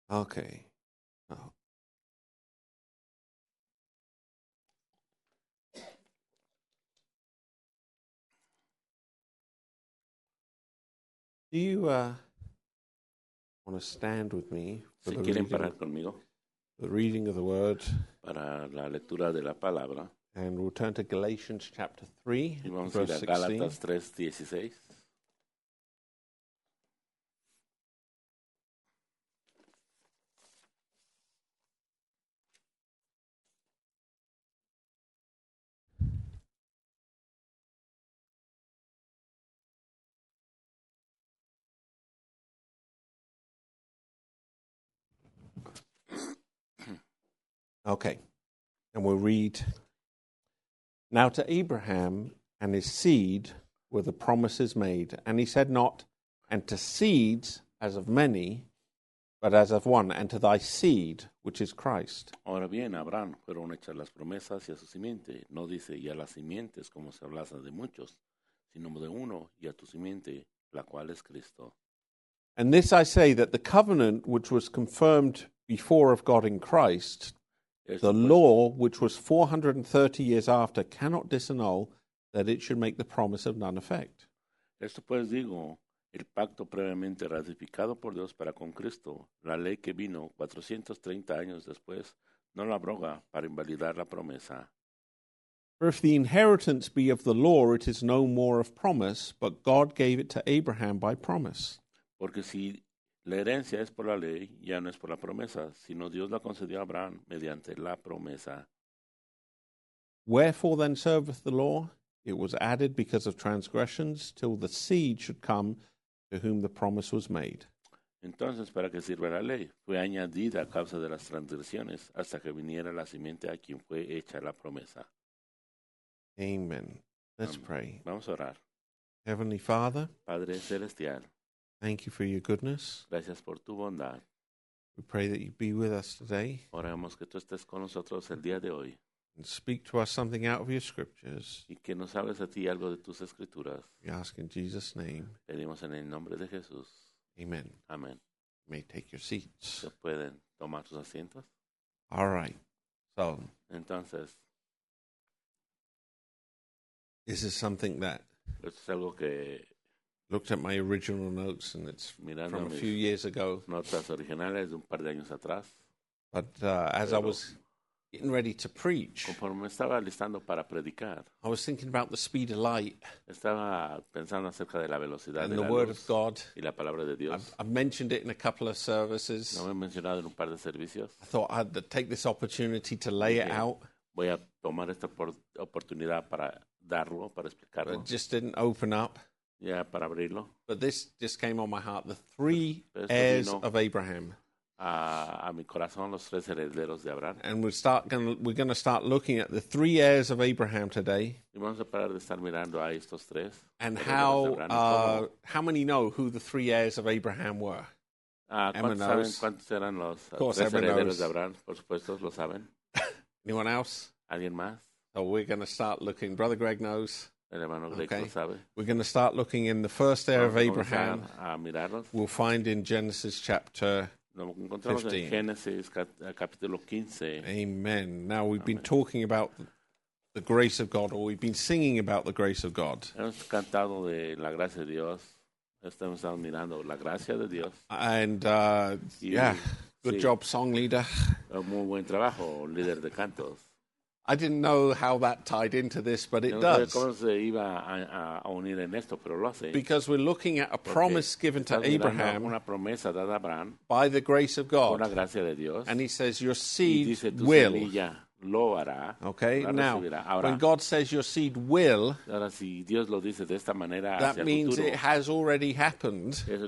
Okay. Oh. Do you want to stand with me for Si the quieren reading, parar conmigo the reading of the word? para la lectura de la palabra, And we'll turn to Galatians chapter 3, y vamos a ir verse a 16. Gálatas 3:16. Okay. And we'll read, "Now to Abraham and his seed were the promises made. And he said not, and to seeds as of many, but as of one, and to thy seed, which is Christ." Ahora bien, a Abraham fueron hechas las promesas y a su simiente. No dice y a las simientes como se hablase de muchos, sino de uno y a tu simiente, la cual es Cristo. And this I say, that the covenant which was confirmed before of God in Christ, Esto, the pues, law which was 430 years after, cannot disannul that it should make the promise of none effect. esto pues digo, el pacto previamente ratificado por Dios para con Cristo, la ley que vino 430 años después, no la abroga para invalidar la promesa. For if the inheritance be of the law, it is no more of promise, but God gave it to Abraham by promise. Porque si la herencia es por la ley, ya no es por la promesa, sino Dios la concedió a Abraham mediante la promesa. Wherefore then serveth the law? It was added because of transgressions, till the seed should come to whom the promise was made. Entonces, ¿para qué sirve la ley? Fue añadida a causa de las transgresiones hasta que viniera la simiente a quien fue hecha la promesa. Amen. Let's Amén. pray. Vamos a orar. Heavenly Father, Padre Celestial, thank you for your goodness. gracias por tu bondad. We pray that you be with us today Oramos que tú estés con nosotros el día de hoy and speak to us something out of your scriptures. y que nos hables a ti algo de tus escrituras. We ask in Jesus' name. Pedimos en el nombre de Jesús. Amen. Amén. You may take your seats. ¿Se pueden tomar sus asientos? All right. So, Entonces, this is something that esto es algo que, looked at my original notes, and it's mirando from a mis few years ago. notas originales de un par de años atrás, But as I was getting ready to preach, conforme me estaba listando para predicar, I was thinking about the speed of light estaba pensando acerca de la velocidad and de the la Word luz of God. y la palabra de Dios. I've mentioned it in a couple of services. Lo he mencionado en un par de servicios. I thought I'd take this opportunity to lay it Okay. out, Voy a tomar esta oportunidad para darlo, para but explicarlo, it just didn't open up. ya para abrirlo. But this just came on my heart. The three Esto heirs vino of Abraham. a mi corazón, los tres herederos de Abraham. And we're going to start looking at the three heirs of Abraham today, Y vamos a parar de estar mirando a estos tres and herederos de Abraham. Y cómo- how many know who the three heirs of Abraham were? Emma ¿cuántos saben knows. cuántos eran los course, tres Emma herederos knows. de Abraham? Por supuesto, lo saben. Anyone else? ¿Alguien más? So we're going to start looking. Brother Greg knows. El hermano Greg Okay. lo sabe. We're going to start looking in the first heir of Vamos a Abraham. comenzar a mirarlos. We'll find in Genesis chapter. Lo encontramos 15. en Génesis capítulo 15. Amen. Now we've been Amen. talking about the grace of God, or we've been singing about the grace of God. Hemos cantado de la gracia de Dios. Estamos estado mirando la gracia de Dios. And yeah, good Sí. job, song leader. Un muy buen trabajo, líder de cantos. I didn't know how that tied into this, but it Yo no sabía does. cómo se iba a unir en esto, pero lo hace. Because we're looking at a Porque promise given to estás mirando Abraham una promesa dada a Abraham by the grace of por la God. gracia de Dios. And he says, your Y seed dice, tu will. semilla lo hará. Okay, la now, recibirá. Ahora, when God says your seed will, ahora, si Dios lo dice de esta manera that hacia el means futuro, it has already happened.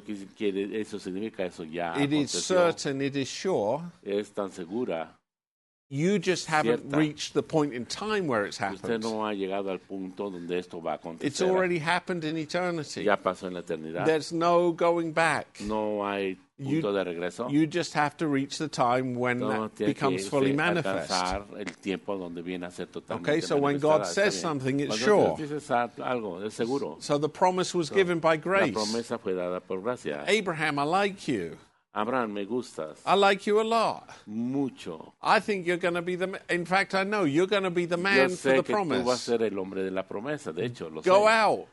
eso significa eso ya It is aconteció. certain, it is sure. Es tan segura. You just haven't Cierta. reached the point in time where it's Usted happened. no ha llegado al punto donde esto va a It's acontecer. already happened in eternity. Ya pasó en la eternidad. There's no going back. No hay punto de regreso. You just have to reach the time when No that tiene becomes que fully manifest. alcanzar el tiempo donde viene a ser totalmente Okay, so when manifestada. God Está says bien. something, it's Cuando sure. Dios dice algo, es seguro. So the promise was given by La grace. promesa fue dada por gracia. Abraham, I like you. Abraham, me gustas I like you a lot. mucho. I think you're going to be in fact, I know you're going to be the Yo man for sé the que tú vas a promise. ser el hombre de la promesa. De hecho, lo Go sé. out.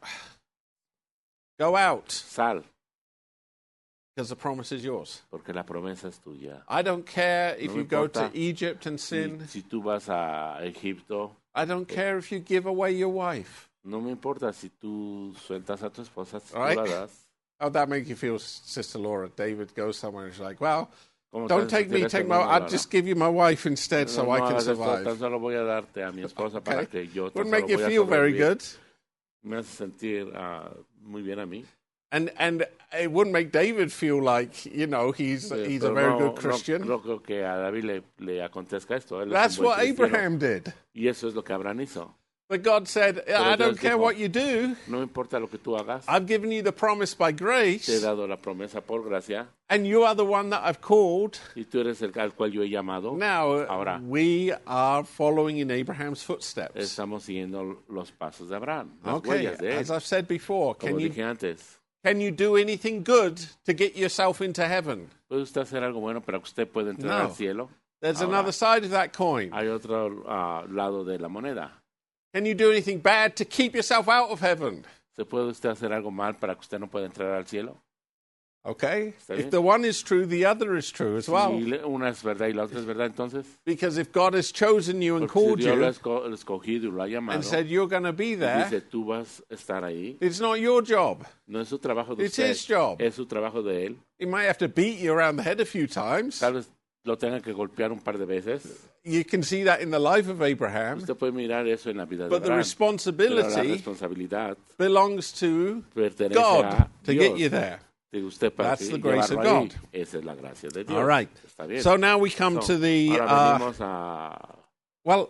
Go out, Sal, because the promise is yours. porque la promesa es tuya. I don't care if No me you go importa to Egypt and sin. Si tú vas a Egipto, I don't care if you give away your wife. no me importa si tú sueltas a tu esposa, si tú Right. la das. How'd that make you feel, Sister Laura? David goes somewhere and she's like, well, ¿Cómo don't te take me, sentirás take con my, una I'll Laura? just give you my wife instead so I can hagas esto, tan survive. solo voy a darte a mi esposa para Okay. que yo tan Wouldn't solo make you voy a feel very sobrevivir. good. Me hace sentir muy bien a mí. And it wouldn't make David feel like, he's a Pero very no, good Christian. No creo que a David le acontezca esto. Él That's es un buen what cristiano. Abraham did. Y eso es lo que Abraham hizo. But God said, I don't Dios care dijo, what you do. No importa lo que tú hagas, I've given you the promise by te he grace, dado la promesa por gracia and you are the one that I've called. y tú eres el al cual yo he llamado. Now, Ahora. we are following in Abraham's footsteps. Estamos siguiendo los pasos de Abraham, las Okay, huellas de él. as I've said before, Como can you dije antes, do anything good to get yourself into heaven? ¿puede usted hacer algo bueno para que usted pueda entrar No. al cielo? There's Ahora. another side of that coin. Hay otro lado de la moneda. Can you do anything bad to keep yourself out of heaven? ¿Se puede usted hacer algo mal para que usted no pueda entrar al cielo? Okay? Está If bien. the one is true, the other is true as well. Si una es verdad y la otra es verdad, entonces, Because if God has chosen you and porque si called Dios lo ha you escogido y lo ha llamado, and said you're going to be y there, dice, tú vas a estar ahí, it's not your job. no es su trabajo de It's usted, his job. es su trabajo de él. He might have to beat you around the head a few times. Tal vez lo tenga que golpear un par de veces. You can see that in the life of Abraham. Usted puede mirar eso en la vida de But the Abraham. Pero la responsibility responsabilidad belongs to pertenece God a to Dios. get you there. De usted para That's que the grace of llevarlo ahí. God. Esa es la gracia de Dios. All right. Está bien. So now we come to the Ahora venimos a well,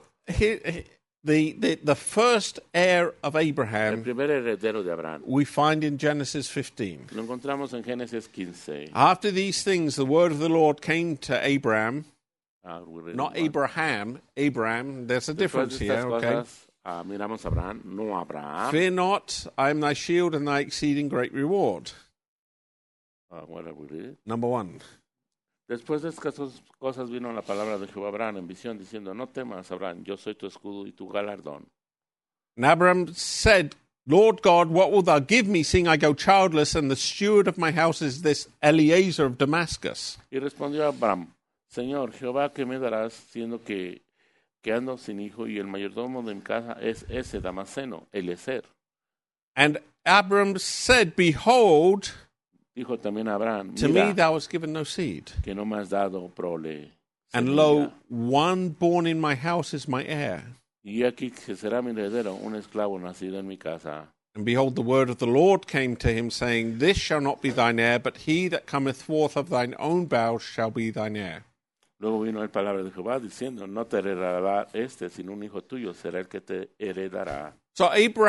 the first heir of el Abraham primer heredero de Abraham. we find in Genesis 15. Lo encontramos en Génesis 15. After these things, the word of the Lord came to Abraham, We not read- Abraham. Abraham. There's a Después difference de here. estas Okay. cosas, miramos a Abraham, no a Abraham. Fear not, I am thy shield and thy exceeding great reward. What are we reading? Number one. Después de estas cosas vino la palabra de Jehová a Abraham en visión, diciendo, no temas, Abraham, yo soy tu escudo y tu galardón. And Abraham said, Lord God, what wilt thou give me, seeing I go childless, and the steward of my house is this Eliezer of Damascus? Y respondió Abraham, Señor, Jehová, ¿qué me darás, siendo que ando sin hijo, y el mayordomo de mi casa es ese Damaseno, Eliezer? And Abram said, Behold, Dijo también a Abraham, to me mira, thou hast given no seed, que no me has dado prole. and semilla, lo, one born in my house is my heir. y aquí que será mi heredero, un esclavo nacido en mi casa. And behold, the word of the Lord came to him, saying, This shall not be thine heir, but he that cometh forth of thine own bowels shall be thine heir. Luego vino el palabra de Jehová diciendo, no te heredará sino un hijo tuyo será el que te heredará. So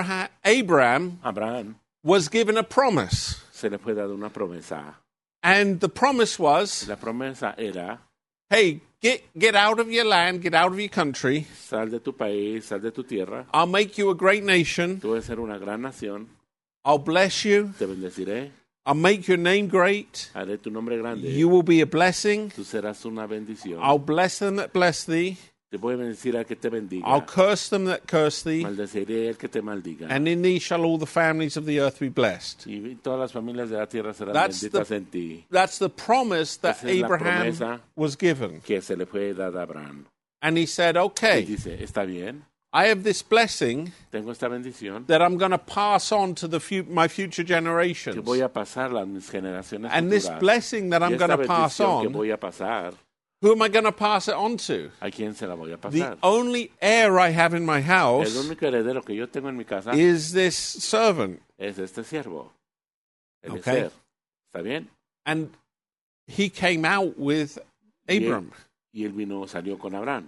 Abraham Abraham was given a promise. se le fue dada una promesa. And the promise was, La promesa era, hey, get out of your land, get out of your country. sal de tu país, sal de tu tierra, I'll make you a great nation. tú vas a ser una gran nación, I'll bless you. te bendeciré, I'll make your name great. haré tu nombre grande, You will be a blessing. tú serás una bendición. I'll bless them that bless thee. Te voy a bendecir al que te bendiga, I'll curse them that curse thee. maldeciré al que te maldiga. And in thee shall all the families of the earth be blessed. Y todas las familias de la tierra serán That's benditas en ti. That's the promise that Esa es la Abraham promesa was given. Que se le fue dada a Abraham. And he said, Y okay, dice, está bien, I have this blessing tengo esta bendición that I'm going to pass on to my future que generations. voy a pasar a mis generaciones And this futuras. blessing that Y I'm esta going to pass bendición que on, voy a pasar, who am I going to pass it on to? ¿a quién se la voy a The pasar? only heir I have in my El house único heredero que yo tengo en mi casa is this servant. es este siervo. Okay. Eliezer. ¿Está bien? And he came out with Abram. Y él salió con Abraham.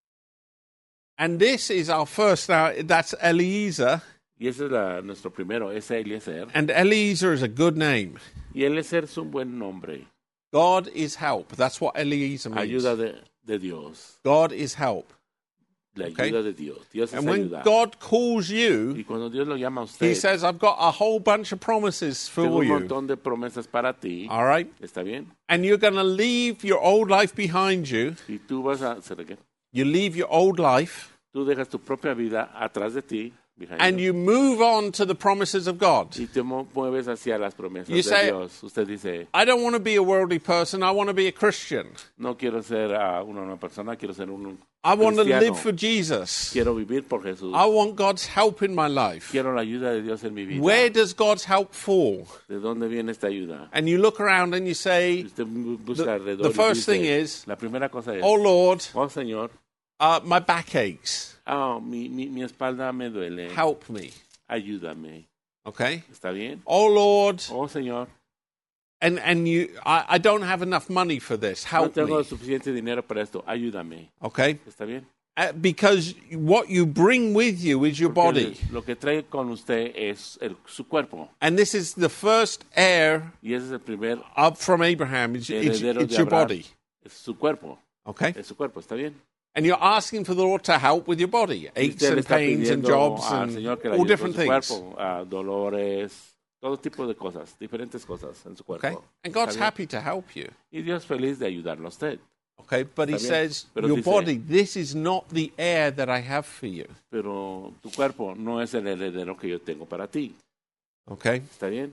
And this is our first, now that's Eliezer. Y ese es nuestro primero, ese Eliezer. And Eliezer is a good name. Y Eliezer es un buen nombre. God is help. That's what Eliezer means. Ayuda de Dios. God is help. La Okay. ayuda de Dios. Dios es And when ayuda. God calls you, Y cuando Dios lo llama a He usted, says, I've got a whole bunch of promises tengo for un you. montón de promesas para ti. All right? ¿Está bien? And you're going to leave your old life behind you. Y tú vas a hacer qué? You leave your old life Tú dejas tu propia vida atrás de ti, behind and you, you move on to the promises of God. y te mueves hacia las promesas You de say- Dios. Usted dice, I don't want to be a worldly person. I want to be a Christian. no quiero ser una nueva persona, quiero ser un I want to cristiano. live for Jesus. Quiero vivir por Jesús. I want God's help in my life. Quiero la ayuda de Dios en mi vida. Where does God's help fall? ¿De dónde viene esta ayuda? And you look around and you Y say, usted busca The- alrededor the y first dice, thing is, la primera cosa es, Oh Lord, oh Señor, my back aches. mi espalda me duele, Help me. ayúdame. Okay? ¿Está bien? Oh Lord, Oh Señor, and I don't have enough money for this. no Help tengo me. suficiente dinero para esto, ayúdame. Okay? ¿Está bien? Because what you bring with you is your Porque body. lo que trae con usted es su cuerpo. And this is the first heir Y ese es el primer up from Abraham. It's heredero your de Abraham. body. Es su cuerpo. Okay? Es su cuerpo, ¿está bien? And you're asking for the Lord to help with your body. Y Aches usted le and está pains and pidiendo jobs al and Señor que le all ayude con different su things. cuerpo, dolores, todo tipo de cosas, diferentes cosas en su cuerpo. Okay? And God's ¿Está bien? happy to help you. Y Dios feliz de ayudarlo a usted. Okay? But He Está bien. says, Pero your dice- body, this is not the heir that I have for you. Pero tu cuerpo no es el heredero que yo tengo para ti. Okay? ¿Está bien?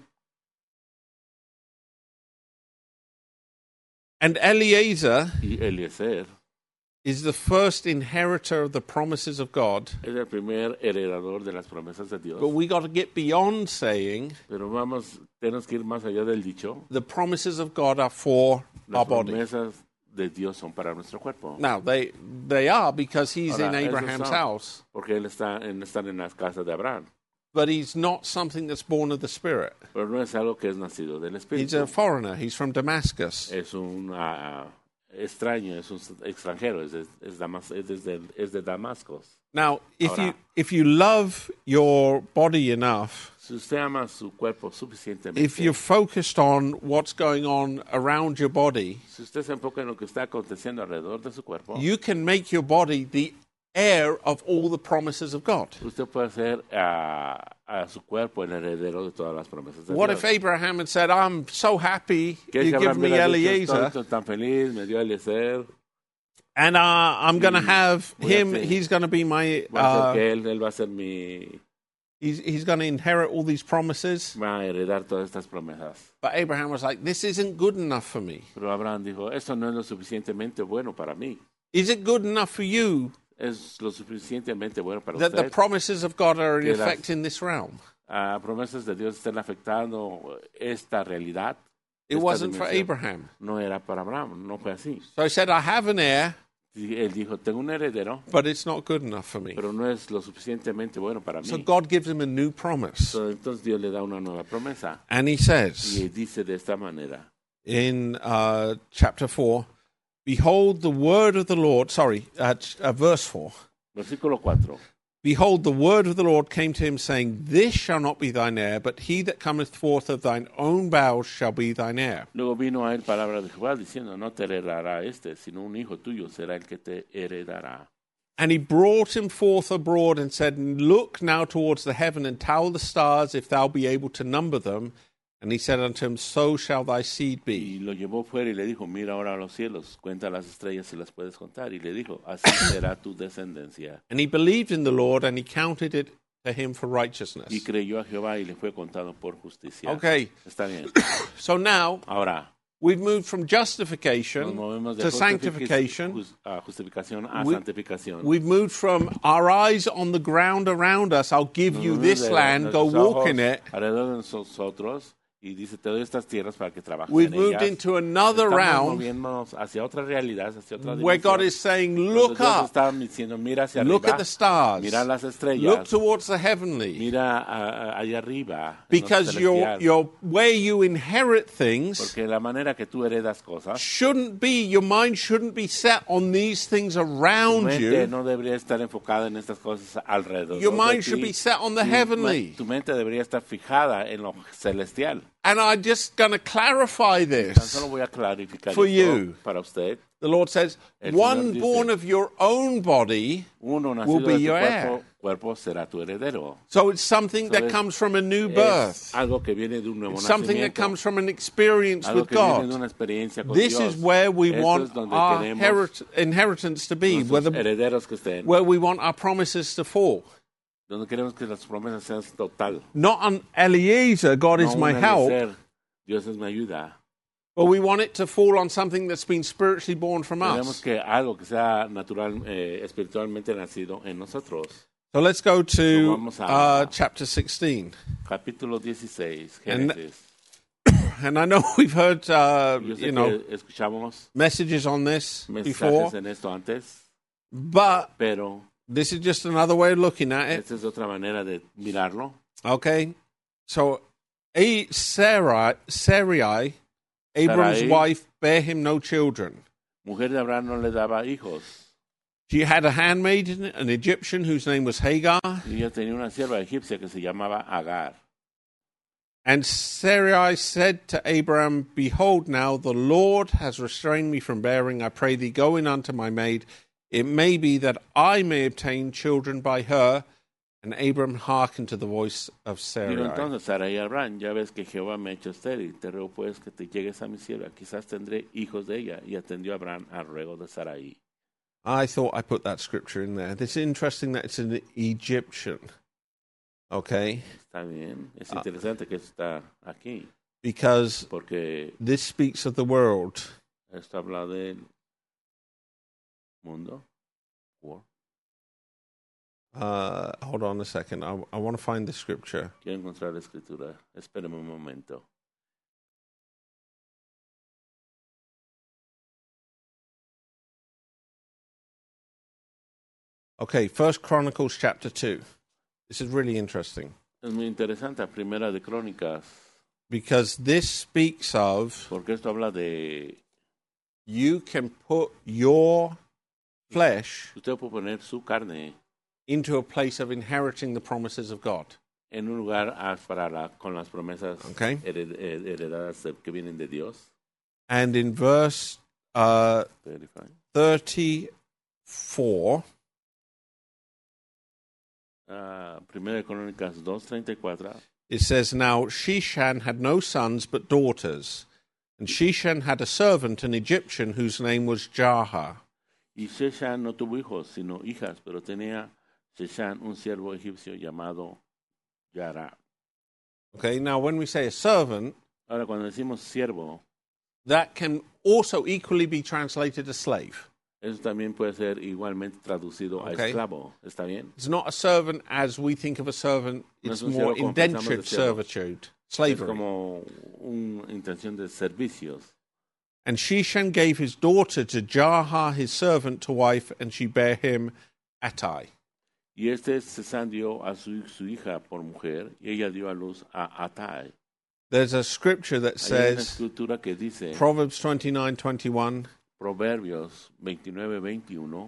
And Eliezer Y Eliezer is the first inheritor of the promises of God. es el primer heredador de las promesas de Dios. But we got to get beyond saying Pero tenemos que ir más allá del dicho. the promises of God are for our Las body. promesas de Dios son para nuestro cuerpo. Now, they are because he's Ahora, in esos Abraham's son house. Porque él está en las casas de Abraham. But he's not something that's born of the Spirit. Pero no es algo que es nacido del He's Espíritu. a foreigner. He's from Damascus. Es un extraño, es un extranjero, es de Damasco. Now, Ahora- if you love your body enough, Si usted ama su cuerpo suficientemente, if you're focused on what's going on around your body, si usted se enfoca en lo que está aconteciendo alrededor de su cuerpo, you can make your body the heir of all the promises of God. usted puede hacer a su cuerpo el heredero de todas las promesas de What Dios. if Abraham had said, I'm so happy ¿Qué you si give Abraham me hubiera dicho, Eliezer, estoy tan feliz, me dio Eliezer, and I'm going to have voy a him, hacer- he's going to be my, va a ser que él va a ser he's going to inherit all these promises. va a heredar todas estas promesas. But Abraham was like, this isn't good enough for me. Pero Abraham dijo, esto no es lo suficientemente bueno para mí. Is it good enough for you Es lo suficientemente bueno para that the usted. promises of God are in Que las- effect in this realm? Promesas de Dios están afectando esta realidad. It esta wasn't for dimensión. Abraham. No era para Abraham, no fue así. So he said, I have an heir, Y él dijo, tengo un heredero, but it's not good enough for me. pero no es lo suficientemente bueno para mí. So God gives him a new promise. Entonces Dios le da una nueva promesa. And he says Y dice de esta manera, in chapter 4, behold the word of the Lord, verse 4. versículo 4. Behold, the word of the Lord came to him, saying, This shall not be thine heir, but he that cometh forth of thine own bowels shall be thine heir. Luego vino a él palabra de Jehová diciendo, no te heredará sino un hijo tuyo será el que te heredará. And he brought him forth abroad and said, Look now towards the heaven and tell the stars if thou be able to number them. And he said unto him, So shall thy seed be. Y lo llevó fuera y le dijo, mira ahora a los cielos, cuenta las estrellas si las puedes contar. Y le dijo, así será tu descendencia. And he believed in the Lord, and he counted it to him for righteousness. Y creyó a Jehová y le fue contado por justicia. Okay, Está bien. so now Ahora, we've moved from nos justification movemos de to sanctification. justificación a We- santificación. We've moved from our eyes on the ground around us, I'll give Nos you movemos this de land, go nuestros walk ojos in it. alrededor de nosotros y dice, te doy estas tierras para que trabajes We've en moved ellas. into another Estamos realm moviéndonos hacia otra realidad, hacia otra where dimensión. God is saying, Donde Look Dios up, está diciendo, mira hacia look arriba, at the stars, mira las look estrellas, towards the heavenly. mira allá arriba, en lo Because celestial. your way you inherit things Porque la manera que tú heredas cosas, shouldn't be, your mind shouldn't be set on these things tu around mente you. no debería estar enfocada en estas cosas alrededor Your de mind ti. should be set on the Tu heavenly. Tu mente debería estar fijada en lo celestial. And I'm just going to clarify Tan this. solo voy a clarificar For esto you. para usted. the Lord says, El one Señor dice, born of your own body uno will nacido be de tu your heir. cuerpo será tu heredero. So it's something that es- comes from a new Es birth. algo que viene de un nuevo It's something that nacimiento. comes from an experience Algo with que viene de God. una experiencia con This Dios. is where we Esto want es donde our queremos inheritance to be, nuestros herederos que estén. where we want our promises to fall. Donde queremos que las promesas sean total. Not on Eliezer, God No is my un help, Eliezer, Dios es mi ayuda. but we want it to fall on something that's been spiritually born from Queremos us. que algo que sea natural, espiritualmente nacido en nosotros. So let's go to vamos a- chapter 16. Capítulo 16, And- Génesis. And I know we've heard, Yo sé que escuchamos messages on this before, mensajes en esto antes, but pero this is just another way of looking at it. esta es otra manera de mirarlo. Okay? So, Sarai, Abram's Sarai. wife, bare him no children. Mujer de Abraham no le daba hijos. She had a handmaiden, an Egyptian, whose name was Hagar. Y ella tenía una sierva egipcia que se llamaba Agar. And Sarai said to Abram, Behold, now the Lord has restrained me from bearing. I pray thee, go in unto my maid. It may be that I may obtain children by her. And Abram hearkened to the voice of Sarai. Dijo entonces Sarai a Abraham, ya ves que Jehová me ha hecho estéril, te ruego pues que te llegues a mi sierva, quizás tendré hijos de ella. Y atendió Abraham al ruego de Sarai. I thought I put that scripture in there. It's interesting that it's an Egyptian. Okay? Está bien, es interesante que está aquí, Because porque this speaks of the world. esto habla del mundo. War. Hold on a second. I want to find the scripture. Quiero encontrar la escritura. Espérame un momento. Okay, First Chronicles chapter 2. This is really interesting Es muy interesante, Primera de Crónicas, because this speaks of porque esto habla de you can put your flesh usted puede poner su carne into a place of inheriting the promises of God. en un lugar con las promesas Okay. heredadas que vienen de Dios. And in verse 35. 34, Primera de Crónicas 2:34. it says, Now Sheshan had no sons but daughters, and Sheshan had a servant, an Egyptian, whose name was Jarha. Y Sheshan no tuvo hijos, sino hijas, pero tenía Sheshan un siervo egipcio llamado Yara. Okay, now when we say a servant, Ahora, cuando decimos siervo, that can also equally be translated as slave. eso también puede ser igualmente traducido a Okay. esclavo. ¿Está bien? It's not a servant as we think of a servant, No it's es un more siervo como pensamos de indentured siervo. servitude, Es slavery. como una intención de servicios. And Sheshan gave his daughter to Jarha, his servant, to wife, and she bare him Attai. Y Sheshan dio a su hija por mujer, y ella dio a luz a Atai. There's a scripture that Hay una says, escritura que dice, Proverbs 29:21, Proverbios 29:21,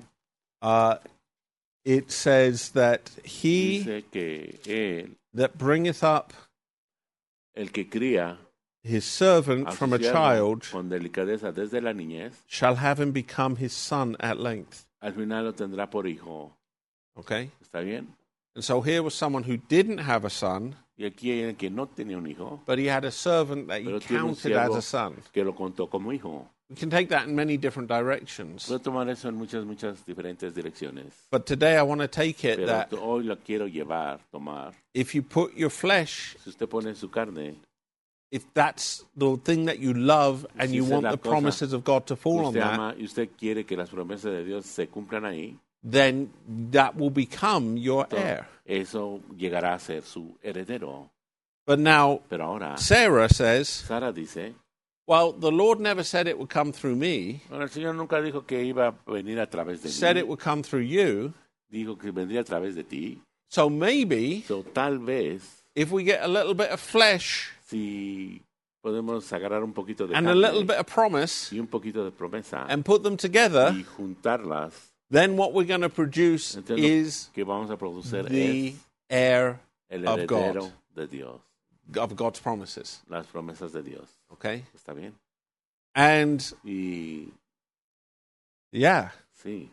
it says that he dice que él, that bringeth up el que cría his servant a su from a siervo child con delicadeza desde la niñez, shall have him become his son at length. al final lo tendrá por hijo. Okay? ¿Está bien? And so here was someone who didn't have a son, Y aquí hay alguien que no tenía un hijo, but he had a servant that he pero tiene un counted as siervo a son. que lo contó como hijo. We can take that in many different directions. Puedo tomar eso en muchas diferentes direcciones. But today I want to take it Pero that hoy lo quiero tomar. if you put your flesh, Si usted pone su carne, if that's the thing that you love and Si you esa want es la the cosa promises of God to fall on usted that, ama y usted quiere que las promesas de Dios se cumplan ahí, then that will become your heir. eso llegará a ser su heredero. But now, Pero ahora, Sarah says, Sara dice, well, the Lord never said it would come through me. bueno, el Señor nunca dijo que iba a venir a través de He said mí, it would come through you. dijo que vendría a través de ti. So maybe So, tal vez, if we get a little bit of flesh si podemos agarrar un poquito de and a little carne bit of promise y un poquito de promesa and put them together, y juntarlas, then what we're going to produce entonces is lo que vamos a producir the es heir el of heredero God, de Dios, of God's promises. las promesas de Dios. Okay? ¿Está bien? And Y Yeah. Sí.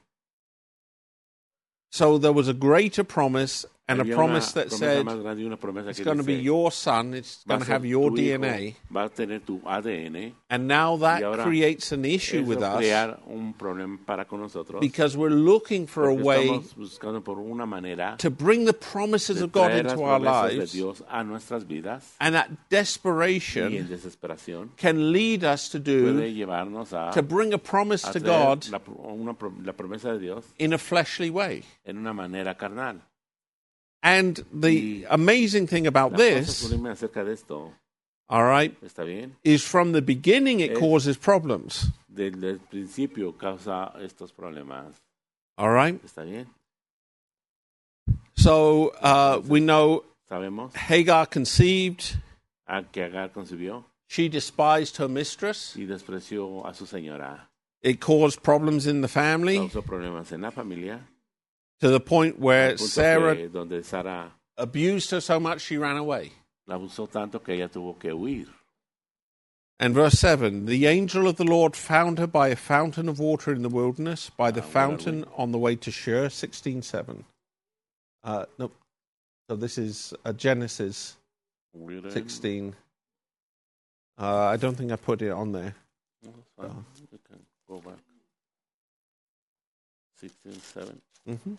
So there was a greater promise and a Había promise una that promesa said, más grande y una promesa it's que going to be dice, your son, it's va going a to have ser your tu hijo, DNA. va a tener tu ADN. And now Y that ahora creates an issue with eso us crear un problema para con nosotros. because we're looking for a Porque way estamos buscando por una manera to bring the promises de of God traer las into our promesas de lives. Dios a nuestras vidas. And that Y en desperation desesperación can lead us to puede do, llevarnos a to bring a promise to traer God la promesa de Dios in a fleshly way. en una manera carnal. And the amazing thing about La cosa this, sublime acerca de esto, all right, ¿está bien? is from the beginning it Es- causes problems. Desde el principio causa estos problemas. All right? ¿Está bien? So we know Sabemos Hagar conceived, a que Agar concibió she despised her mistress. y despreció a su señora. It caused problems in the family Causó problemas en la familia. to the point where Al punto Sarah que donde Sara abused her so much she ran away. la abusó tanto que ella tuvo que huir. And verse 7, the angel of the Lord found her by a fountain of water in the wilderness, by the fountain on the way to Shur, 16:7. No, so this is Genesis 16. I don't think I put it on there. No, it's fine. You can go back. 16:7. Mm-hmm.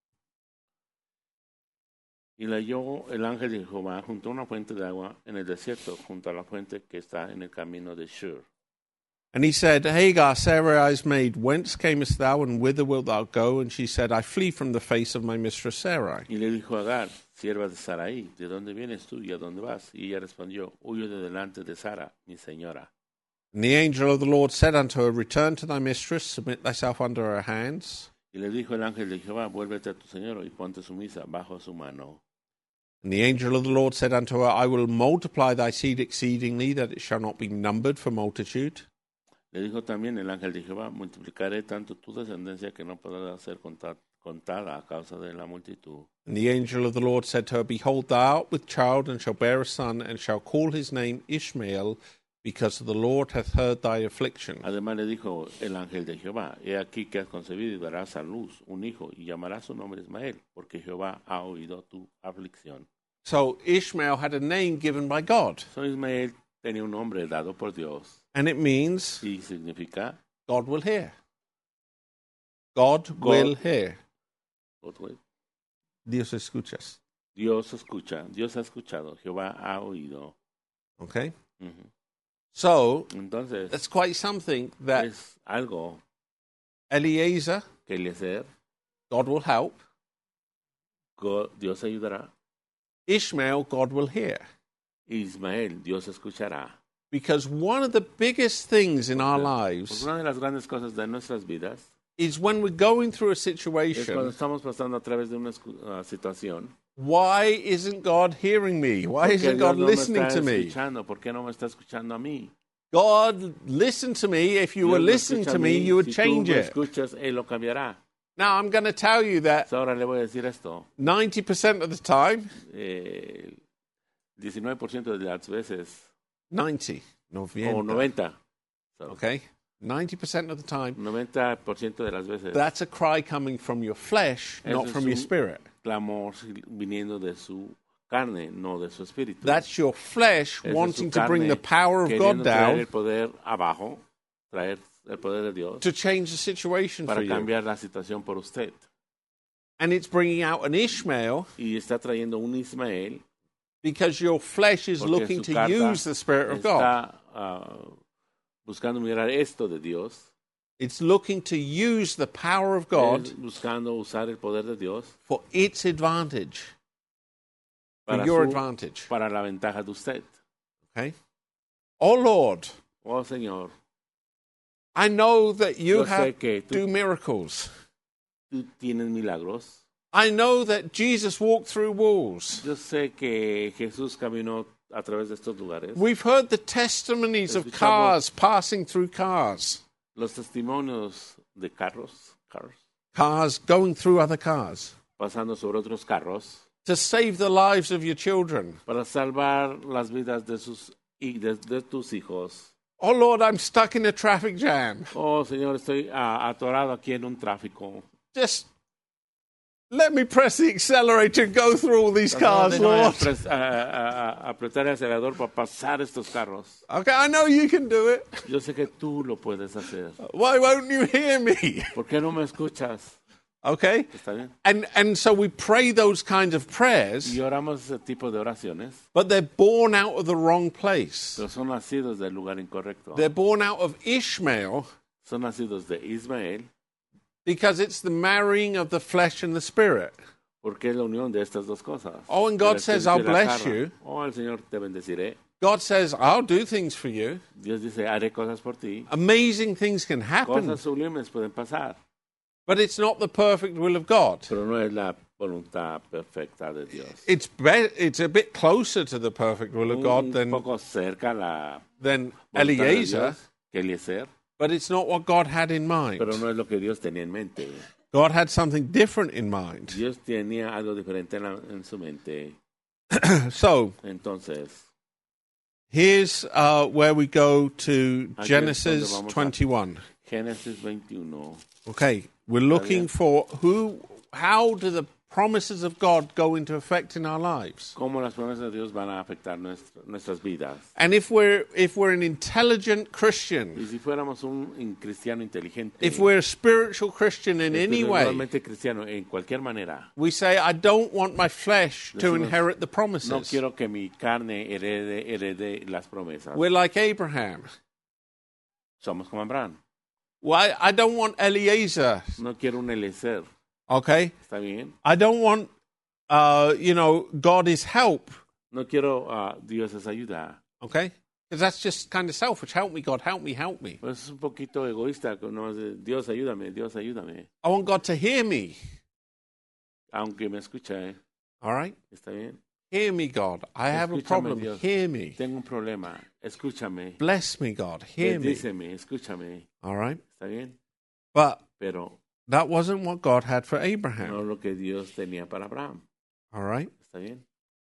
Y la halló el ángel de Jehová junto a una fuente de agua en el desierto, junto a la fuente que está en el camino de Shur. And he said, Hagar, Sarai's maid, whence camest thou, and whither wilt thou go? And she said, I flee from the face of my mistress Sarai. Y le dijo a Agar, sierva de Sarai, ¿de dónde vienes tú y a dónde vas? Y ella respondió, huyo de delante de Sara, mi señora. And the angel of the Lord said unto her, return to thy mistress, submit thyself under her hands. Y le dijo el ángel de Jehová, vuélvete a tu señor y ponte sumisa bajo su mano. And the angel of the Lord said unto her, I will multiply thy seed exceedingly, that it shall not be numbered for multitude. Le dijo también el ángel de Jehová, multiplicaré tanto tu descendencia que no podrá ser contada a causa de la multitud. And the angel of the Lord said to her, behold, thou art with child, and shall bear a son, and shall call his name Ishmael, because the Lord hath heard thy affliction. Además le dijo el ángel de Jehová, he aquí que has concebido y darás a luz un hijo, y llamarás su nombre Ismael, porque Jehová ha oído tu aflicción. So Ishmael had a name given by God. So Ismael tenía un nombre dado por Dios, And it means y significa God will hear. God will hear. Dios escuchas. Dios escucha, Dios ha escuchado, Jehová ha oído. Okay? Ujú. So Entonces, that's quite something that es algo Eliezer, que Eliezer, God will help. Dios ayudará. Ishmael, God will hear. Ismael, Dios escuchará. Because one of the biggest things in our Porque lives una de las grandes cosas de nuestras vidas is when we're going through a es cuando situation, estamos pasando a través de una situación. why isn't God hearing me? Why ¿Por qué isn't Dios God no me listening está to me? escuchando? ¿Por qué no me está escuchando a mí? God, listen to me. If you were Dios me listening escucha to a me, mí. you would Si change tú me it. escuchas, Él lo cambiará. Now, I'm going to tell you that Ahora le voy a decir esto. 90% of the time, 19% de las veces, 90, o 90, okay? 90% of the time, 90% de las veces, that's a cry coming from your flesh, Eso not es from your un- spirit. clamor viniendo de su carne, no de su espíritu. That's your flesh Esa es wanting su to bring carne the power of queriendo God traer el down poder abajo, traer el poder de Dios to change the situation for para you. cambiar la situación por usted. And it's bringing out an Ishmael Y está trayendo un Ismael because your flesh is porque looking su to carta use the Spirit of God. está buscando mirar esto de Dios, It's looking to use the power of God es buscando usar el poder de Dios for its advantage, for para, your su, advantage. para la ventaja de usted. Okay? Oh Lord, Oh Señor, I know that you yo have sé que do tú miracles. tienes milagros. I know that Jesus walked through walls. Yo sé que Jesús caminó a través de estos lugares. We've heard the testimonies of Escuchamos- cars passing through cars, Los testimonios de carros cars going through other cars pasando sobre otros carros to save the lives of your children. para salvar las vidas de tus hijos. Oh, Lord, I'm stuck in a traffic jam. Oh, Señor, estoy atorado aquí en un tráfico. Just let me press the accelerator and go through all these cars, Déjame Lord. apretar el acelerador para pasar estos carros. Okay, I know you can do it. Yo sé que tú lo puedes hacer. Why won't you hear me? ¿Por qué no me escuchas? Okay? ¿Está bien? And so we pray those kinds of prayers, Y oramos ese tipo de oraciones, but they're born out of the wrong place. pero son nacidos del lugar incorrecto. They're born out of Ishmael Son nacidos de Ismael, because it's the marrying of the flesh and the spirit. porque es la unión de estas dos cosas. Oh, and God El says, espíritu I'll y la bless carne. you. Oh, el Señor te bendeciré. God says, I'll do things for you. Dios dice, haré cosas por ti. Amazing things can happen, Cosas sublimes pueden pasar, but it's not the perfect will of God. pero no es la voluntad perfecta de Dios. It's a bit closer to the perfect will of God Un than poco cerca la than voluntad de Eliezer, Dios que Eliezer, but it's not what God had in mind. pero no es lo que Dios tenía en mente. God had something different in mind. Dios tenía algo diferente en su mente. So Entonces, here's where we go to Aquí es Genesis donde vamos a- 21. Génesis 21. Okay, we're looking for how do the promises of God go into effect in our lives? Cómo las promesas de Dios van a afectar nuestras vidas. And if we're an intelligent Christian, Y si fuéramos un cristiano inteligente, if we're a spiritual Christian in any way, espiritualmente cristiano en cualquier manera, we say, I don't want my flesh to Decimos, inherit the no promises. quiero que mi carne herede las promesas. We're like Abraham. Somos como Abraham. Well, I don't want Eliezer, No quiero un Eliezer. okay? ¿Está bien? I don't want, God is help, No quiero Dios es ayuda. okay? Because that's just kind of selfish. Help me, God, help me, help me. Pues es un poquito egoísta. Que uno dice, Dios ayúdame, Dios ayúdame. I want God to hear me, Aunque me escucha, all right? ¿está bien? Hear me, God. I have a Escúchame, problem. Dios. Hear me. Tengo un problema. Escúchame. Bless me, God. Hear me. Bendíceme, escúchame. All right? ¿Está bien? But Pero that wasn't what God had for no Abraham, lo que Dios tenía para Abraham. all right? ¿Está bien?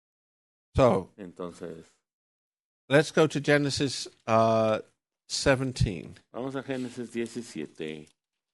So Entonces, let's go to Genesis 17. vamos a Génesis 17.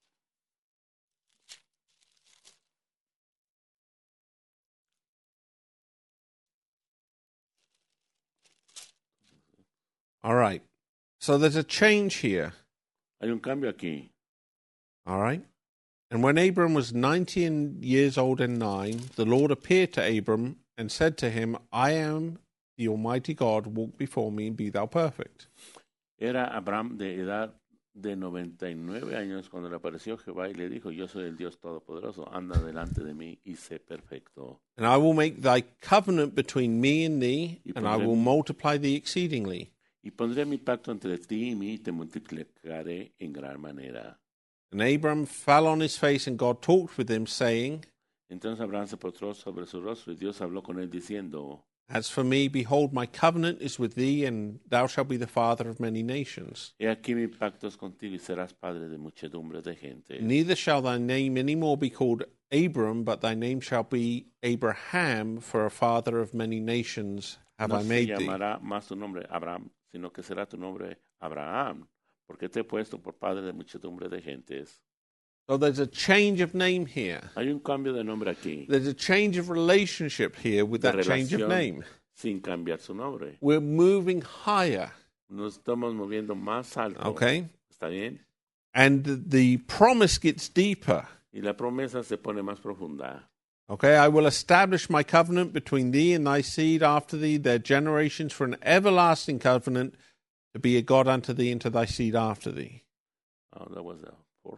All right. So there's a change here, Hay un cambio aquí. all right? And when Abram was 90 years old and 9, the Lord appeared to Abram and said to him, I am the Almighty God, walk before me and be thou perfect. Era Abraham de edad de 99 años cuando le apareció Jehová y le dijo, yo soy el Dios Todopoderoso, anda delante de mí y sé perfecto. And I will make thy covenant between me and thee, and I will multiply thee exceedingly. Y pondré mi pacto entre ti y mí y te multiplicaré en gran manera. And Abram fell on his face, and God talked with him, saying, Entonces Abraham se postró sobre su rostro y Dios habló con él diciendo, As for me, behold, my covenant is with thee, and thou shalt be the father of many nations. he aquí mi pacto es contigo y serás padre de muchedumbre de gente. Neither shall thy name any more be called Abram, but thy name shall be Abraham, for a father of many nations have No I se made thee. llamará más tu nombre Abraham, sino que será tu nombre Abraham, porque te he puesto por padre de muchedumbre de gentes. So there's a change of name here. Hay un cambio de nombre aquí, There's a change of relationship here with de that change of relación name. sin cambiar su nombre. We're moving higher, Nos estamos moviendo más alto. okay? ¿Está bien? And the promise gets deeper. Y la promesa se pone más profunda. Okay, I will establish my covenant between thee and thy seed after thee, their generations, for an everlasting covenant, to be a God unto thee and to thy seed after thee. Oh, that was 4.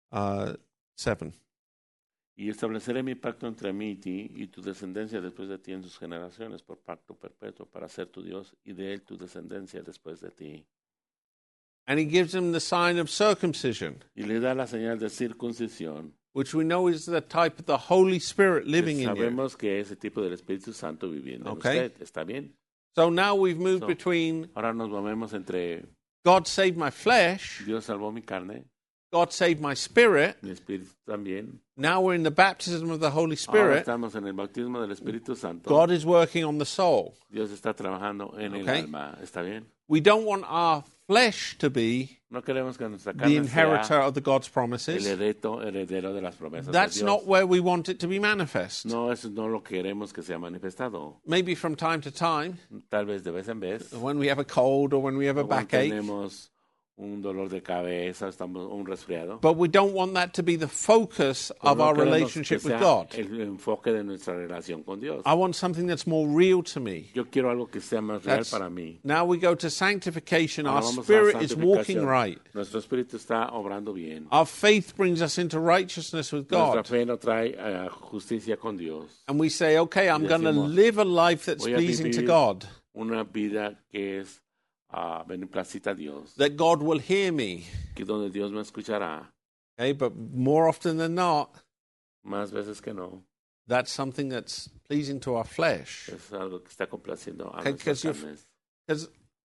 7. Y estableceré mi pacto entre mí y ti y tu descendencia después de ti en sus generaciones por pacto perpetuo para ser tu Dios y de él tu descendencia después de ti. And he gives him the sign of circumcision, Y le da la señal de circuncisión. which we know is the type of the Holy Spirit living in you. Sabemos que es el tipo del Espíritu Santo viviendo en Okay. usted. ¿Está bien? So now we've moved So- between Ahora nos movemos entre God saved my flesh, Dios salvó mi carne, God saved my spirit. mi espíritu también. Now we're in the baptism of the Holy Ahora Spirit. estamos en el bautismo del Espíritu Santo. God is working on the soul. Dios está trabajando en el Okay. alma. ¿Está bien? We don't want our flesh to be No queremos que nuestra the carne inheritor sea of the God's el promises. heredero de las promesas de That's Dios. not where we want it to be manifest. No, eso no lo queremos que sea manifestado. Maybe from time to time, Tal vez de vez en vez. when we have a cold or when we have a O cuando backache. tenemos un dolor de cabeza, estamos un resfriado. But we don't want that to be the focus of No our queremos relationship que with sea God. el enfoque de nuestra relación con Dios. I want something that's more real to me. Yo quiero algo que sea más real That's- para mí. Now we go to sanctification. Ahora Our vamos a spirit is walking santificación. right. Nuestro espíritu está obrando bien. Our faith brings us into righteousness with Nuestra God. fe nos trae justicia con Dios. And we say, okay, I'm Y going to decimos, live a life that's voy a pleasing to vivir God, una vida que es beneplácita a Dios, that God will hear me. que donde Dios me escuchará Okay, but more often than not, más veces que no. that's something that's pleasing to our flesh. Es algo que está complaciendo a Okay, nuestras 'cause you've- carnes. Because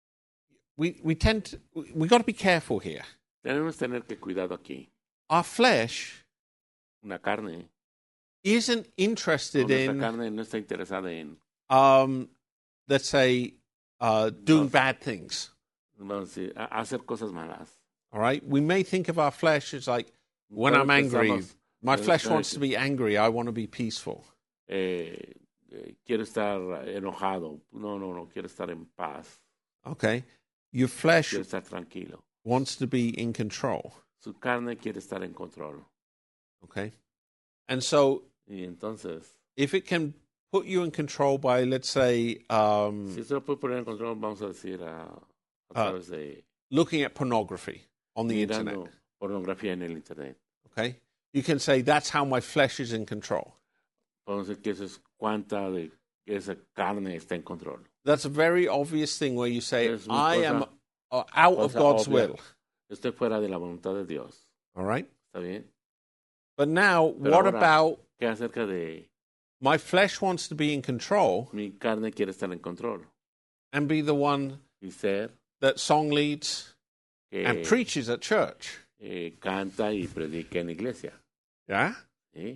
we got to be careful here. Tenemos que tener que cuidado aquí. Our flesh Una carne, isn't interested nuestra in, carne no está interesada en, let's say, doing No. bad things. vamos a decir, hacer cosas malas. All right? We may think of our flesh as like, when Tal I'm vez angry, pensamos, my eh, flesh claro wants que- to be angry. I want to be peaceful. Quiero estar enojado. No, quiero estar en paz. Okay? Your flesh Quiero estar tranquilo. wants to be in control. Su carne quiere estar en control. Okay? And so Y entonces, if it can put you in control by, let's say, si se lo puede poner en control, vamos a decir a través de looking at pornography on the internet. mirando pornografía en el internet. Okay? You can say, that's how my flesh is in control. Podemos decir que eso es cuánta de esa carne está en control. That's a very obvious thing where you say, Es una I am cosa- out of cosa God's obvia. will. Estoy fuera de la voluntad de Dios. All right? ¿Está bien? But now, Pero what ahora- about ¿Qué acerca de my flesh wants to be in control mi carne quiere estar en control? and be the one Y ser that song leads que and preaches at church? canta y predica en iglesia. Yeah? ¿Sí?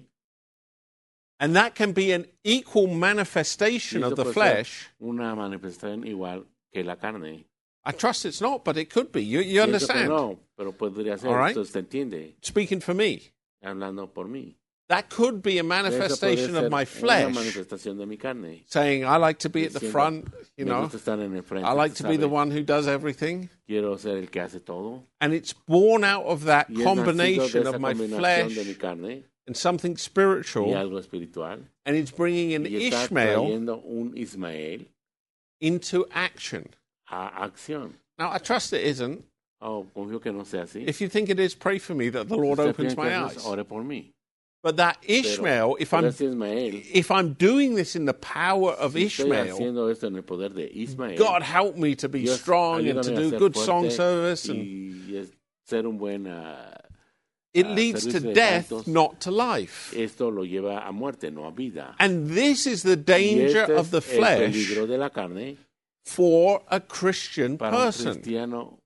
And that can be an equal manifestation Y of eso the puede flesh. ser una manifestación igual que la carne. I trust it's not, but it could be. You Pienso que understand? no, pero podría ser. All right. Entonces, ¿te entiende? Speaking for me. Hablando por mí. That could be a Eso podría manifestation ser of my una flesh, manifestación de mi carne. saying, I like to be at the Diciendo, front, you Me know. gusta estar en el frente. I like to be the ¿sabe? one who does everything. Quiero ser el que hace todo. And it's born out of that Y es nacido de combination esa of my combinación de mi flesh carne and something y spiritual. algo espiritual. And it's bringing an Y está Ishmael trayendo un Ismael into action. a acción. Now, I trust it isn't. Oh, confío que no sea así. If you think it is, pray for me that the Lord Usted opens piensa my que eso eyes. es, ore por mí. But that Ishmael, Pero ese Ismael, if I'm doing this in the power of si estoy Ishmael, haciendo esto en el poder de Ismael, God help me to be Dios, strong and to ayúdame a do ser good fuerte song service. And y ser un buen it leads to servicio de death, cantos. not to life. Esto lo lleva a muerte, no a vida. And this is the Y danger este of the es el flesh peligro de la carne for a Christian para un person. cristiano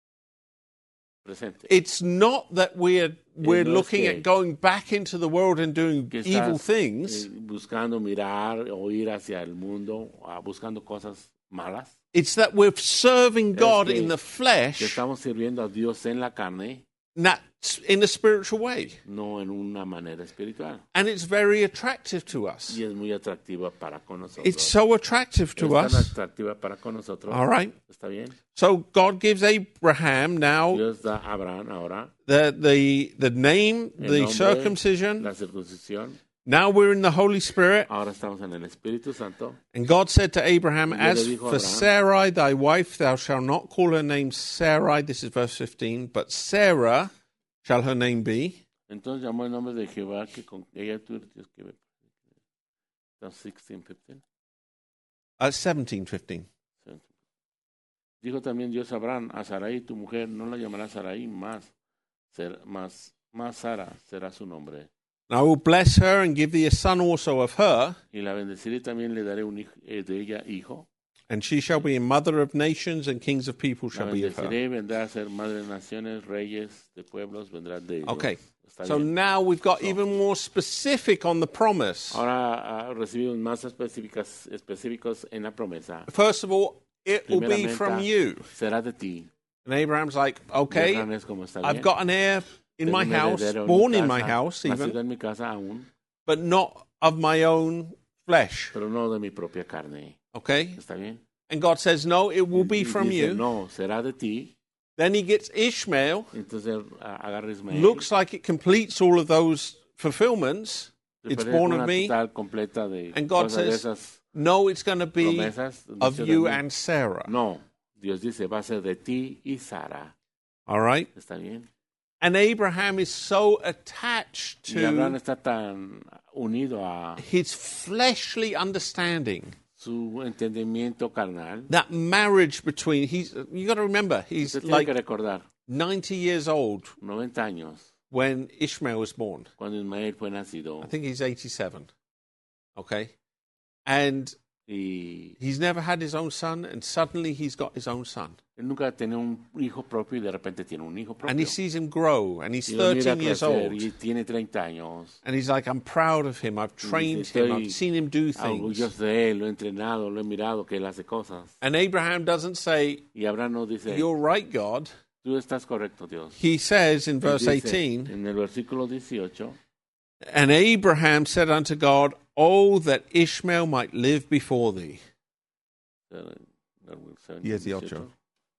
presente. It's not that we're no es looking que- at going back into the world and doing Que evil estás things. buscando mirar o ir hacia el mundo, buscando cosas malas. It's that we're serving God que- in the Que flesh, estamos sirviendo a Dios en la carne, not in a spiritual way. no en una manera espiritual. And it's very attractive to us. Y es muy atractiva para con nosotros. It's so attractive Es to tan us. atractiva para con nosotros. All right. ¿Está bien? So God gives Abraham now Dios da a Abraham ahora the name, el the nombre, circumcision. la circuncisión. Now we're in the Holy Spirit. Ahora estamos en el Espíritu Santo. And God said to Abraham, Y Dios as le dijo a for Abraham, Sarai, thy wife, thou shalt not call her name Sarai, this is verse 15, but Sarah shall her name be. Entonces llamó el nombre de Jehová que con ella tú Dios que ve. 16:15. 17:15. Dijo también Dios a Abraham, a Sarai tu mujer no la llamarás Sarai más Sara será su nombre. And I will bless her and give thee a son also of her, Y la bendeciré también le daré un hijo, de ella hijo. and she shall be a mother of nations, and kings of people La shall be of her. bendeciré, vendrá a ser madre de naciones, reyes de pueblos vendrán de ellos. Okay. Está So bien. now we've got even more specific on the promise. Ahora recibimos más específicos en la promesa. First of all, it will be Primeramente, from you. será de ti. And Abraham's like, Y okay, Abraham es como, está I've bien. got an heir in Tengo my un house, heredero en born mi in my casa, house nacido even, en mi casa aún, but not of my own flesh. pero no de mi propia carne. Okay? ¿Está bien? And God says, no, it will be Y from dice, you. no, será de ti. Then he gets Ishmael. Entonces agarra Ismael. Looks like it completes all of those fulfillments. Se It's parece born con of una me. total completa de And God cosas de says, esas no, it's going to be promesas. of nació de you mí. and Sarah. No, Dios dice, va a ser de ti y Sara. All right? ¿Está bien? And Abraham is so attached Y Abraham to está tan unido a his fleshly understanding. su entendimiento carnal. That marriage between, you got to remember, he's Usted tiene que like recordar, 90 years old 90 años, when Ishmael was born. cuando Ismael fue nacido. I think he's 87. Okay? And Y he's never had his own son, and suddenly he's got his own son. él nunca tenía un hijo propio y de repente tiene un hijo propio. And he sees him grow, and he's Y lo mira 13 years crecer, old. y tiene 30 años. And he's like, I'm proud of him. I've trained him. I've seen him do things. Orgulloso de él, lo he entrenado, lo he mirado, que él hace cosas. And Abraham doesn't say, Y Abraham no dice, you're right, God. tú estás correcto, Dios. He says in Él verse dice, 18, en el versículo 18, and Abraham said unto God, oh, that Ishmael might live before thee. 18.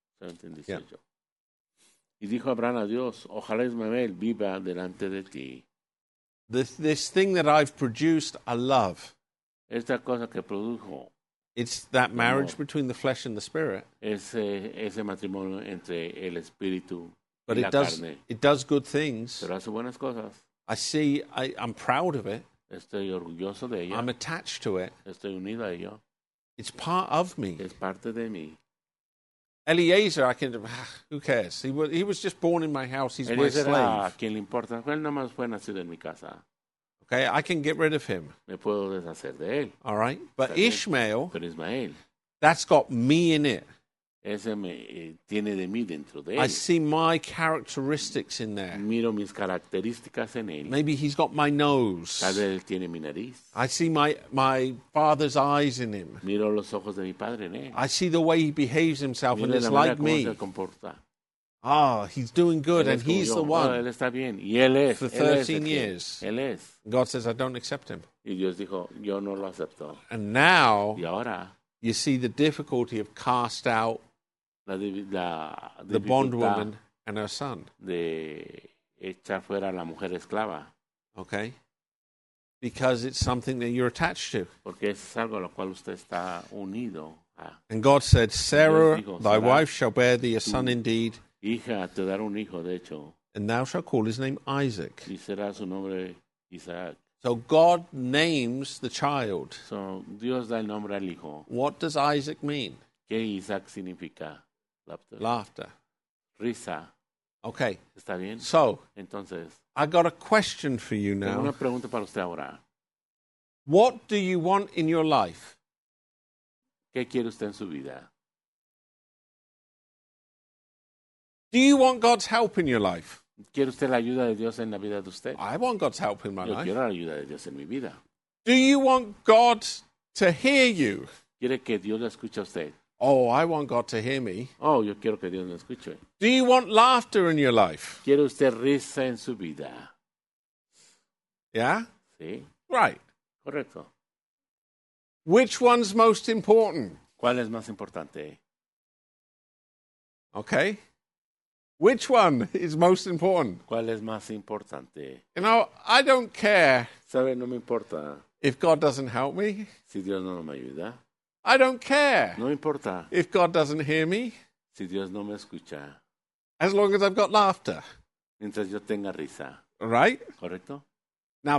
Y dijo Abraham a Dios, ojalá Ismael viva delante de ti. This thing that I've produced, I love. Esta cosa que produjo It's that marriage Amor. between the flesh and the spirit. ese matrimonio entre el espíritu But y la carne. it does good things. Pero hace buenas cosas. I'm proud of it. Estoy orgulloso de ella. I'm attached to it. Estoy unido a ello. It's part of me. Es parte de mí. Eliezer, who cares? He was just born in my house. He's my Eliezer a slave. quien le importa. Él nada más fue nacido en mi casa. Okay, I can get rid of him. Me puedo deshacer de él. All right? But Está bien. Ishmael, Pero Ismael, that's got me in it. ese tiene de mí dentro de él. I see my characteristics in there. Miro mis características en él. Maybe he's got my nose. Tal vez él tiene mi nariz. I see my father's eyes in him. Miro los ojos de mi padre en él. I see the way he behaves himself, and Miro it's la manera like como me. se comporta. He's doing good, Él and es como he's yo. the one. Él está bien. Y él es. For él es 13 el que- years. Él es. God says, I don't accept him. Y Dios dijo, yo no lo acepto. And now Y ahora, you see the difficulty of cast out la the dificultad bondwoman and her son. de echar fuera a la mujer esclava. Okay? Because it's something that you're attached to. Porque es algo a lo cual usted está unido a. And God said, Sarah, Dios dijo, thy Sarah, wife shall bear thee a son tu indeed, Hija, te dará un hijo, de hecho, and thou shalt call his name Isaac. y será su nombre Isaac. So God names the child. So, Dios da el nombre al hijo. What does Isaac mean? ¿Qué Isaac significa? Laughter. Laughter. Risa. Okay. ¿Está bien? So Entonces, I got a question for you tengo una now. pregunta para usted ahora. What do you want in your life? ¿Qué quiere usted en su vida? Do you want God's help in your life? ¿Quiere usted la ayuda de Dios en la vida de usted? I want God's help in my Yo life. quiero la ayuda de Dios en mi vida. Do you want God to hear you? ¿Quiere que Dios lo escuche a usted? Oh, I want God to hear me. Oh, yo quiero que Dios me escuche. Do you want laughter in your life? ¿Quiere usted risa en su vida? Yeah? ¿Sí? Right. Correcto. Which one's most important? ¿Cuál es más importante? Okay. Which one is most important? ¿Cuál es más importante? You know, I don't care ¿Sabe? No me importa if God doesn't help me. si Dios no me ayuda. I don't care No me importa if God doesn't hear me, si Dios no me escucha. as long as I've got laughter. Mientras yo tenga risa. All right? ¿Correcto? Now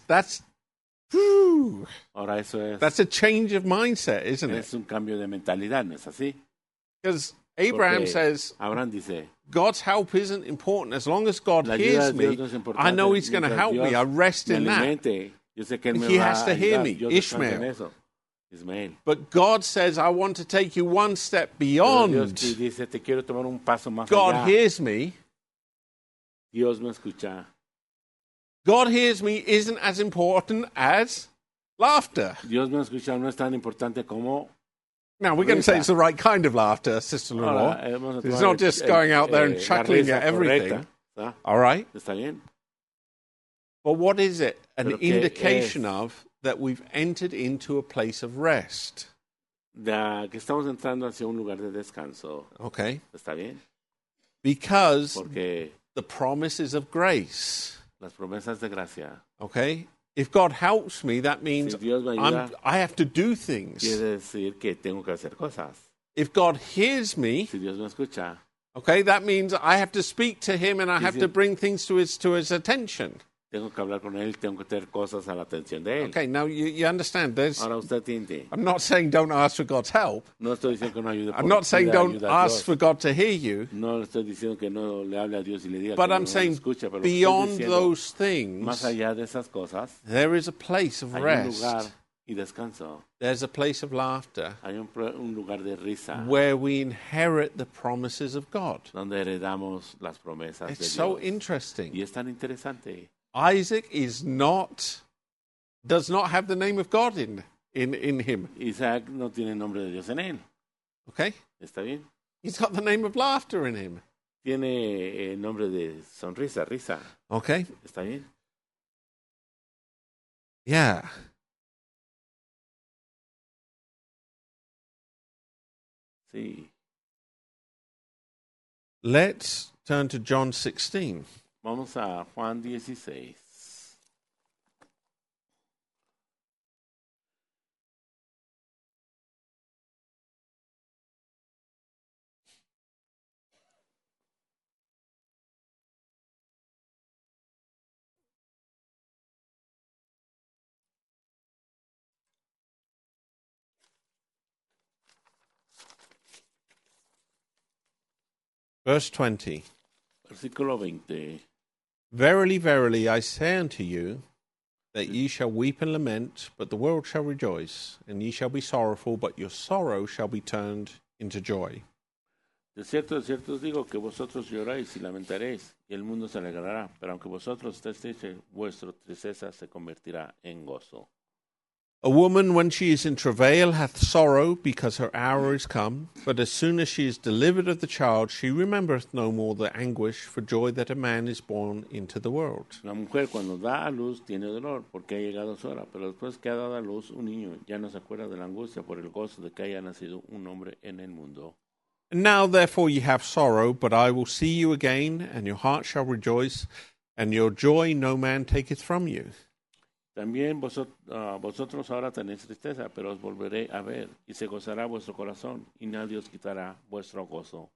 whew, Ahora eso es, that's a change of mindset, isn't it? es un cambio de mentalidad, ¿no es así? Because Abraham Porque says Abraham dice, God's help isn't important. As long as God la ayuda hears de Dios me, no es importante. I know he's going to Mientras help me. Dios I rest me in that. alimente, yo sé que él me He va has a to hear ayudar. me, Yo descanso en Ishmael. eso. Ismael. But God says, I want to take you one step Pero beyond. Dios te dice, te quiero tomar un paso más God allá. hears me. Dios me escucha. God hears me isn't as important as laughter. Dios me escucha no es tan importante como Now, we're going to say it's the right kind of laughter, sister-in-law. Ahora, vamos a It's tomar not just going out there and la chuckling risa at everything. correcta, ¿verdad? All right? ¿Está bien? But what is it? An Pero ¿qué indication es? of that we've entered into a place of rest. Que estamos entrando hacia un lugar de descanso. Okay? ¿Está bien? Because Porque the promises of grace. las promesas de gracia, Okay? If God helps me, that means si Dios me ayuda, I have to do things. quiere decir que tengo que hacer cosas. If God hears me, Si Dios me escucha, okay, that means I have to speak to him and I have si- to bring things to his attention. tengo que hablar con Él, tengo que tener cosas a la atención de Él. Okay, now you understand. Ahora usted entiende. I'm not saying don't ask for God's help. No estoy diciendo que no ayude I'm not saying pida don't ayuda a ask Dios. for God to hear you. No le estoy diciendo que no le hable a Dios y le diga But que I'm no saying lo escucha, pero lo que estoy beyond diciendo, those más things, allá de esas cosas, there is a place of hay un lugar rest. y descanso. There's a place of laughter Hay un lugar de risa where we inherit the promises of God. donde heredamos las promesas It's de so Dios. interesting. Y es tan interesante. Isaac does not have the name of God in him. Isaac no tiene nombre de Dios en él. Okay? ¿Está bien? He's got the name of laughter in him. Tiene nombre de sonrisa, risa. Okay? ¿Está bien? Yeah. Sí. Let's turn to John 16. Vamos a Juan 16. Verse 20. Versículo 20. Verily, verily, I say unto you, that ye shall weep and lament, but the world shall rejoice, and ye shall be sorrowful, but your sorrow shall be turned into joy. De cierto os digo que vosotros lloráis y lamentaréis, y el mundo se alegrará, pero aunque vosotros estéis tristes, vuestra tristeza se convertirá en gozo. A woman, when she is in travail, hath sorrow, because her hour is come. But as soon as she is delivered of the child, she remembereth no more the anguish for joy that a man is born into the world. La mujer cuando da a luz tiene dolor, porque ha llegado su hora, pero después que ha dado a luz un niño, ya no se acuerda de la angustia por el gozo de que haya nacido un hombre en el mundo. And now therefore ye have sorrow, but I will see you again, and your heart shall rejoice, and your joy no man taketh from you. También vosotros ahora tenéis tristeza, pero os volveré a ver, y se gozará vuestro corazón, y nadie os quitará vuestro gozo.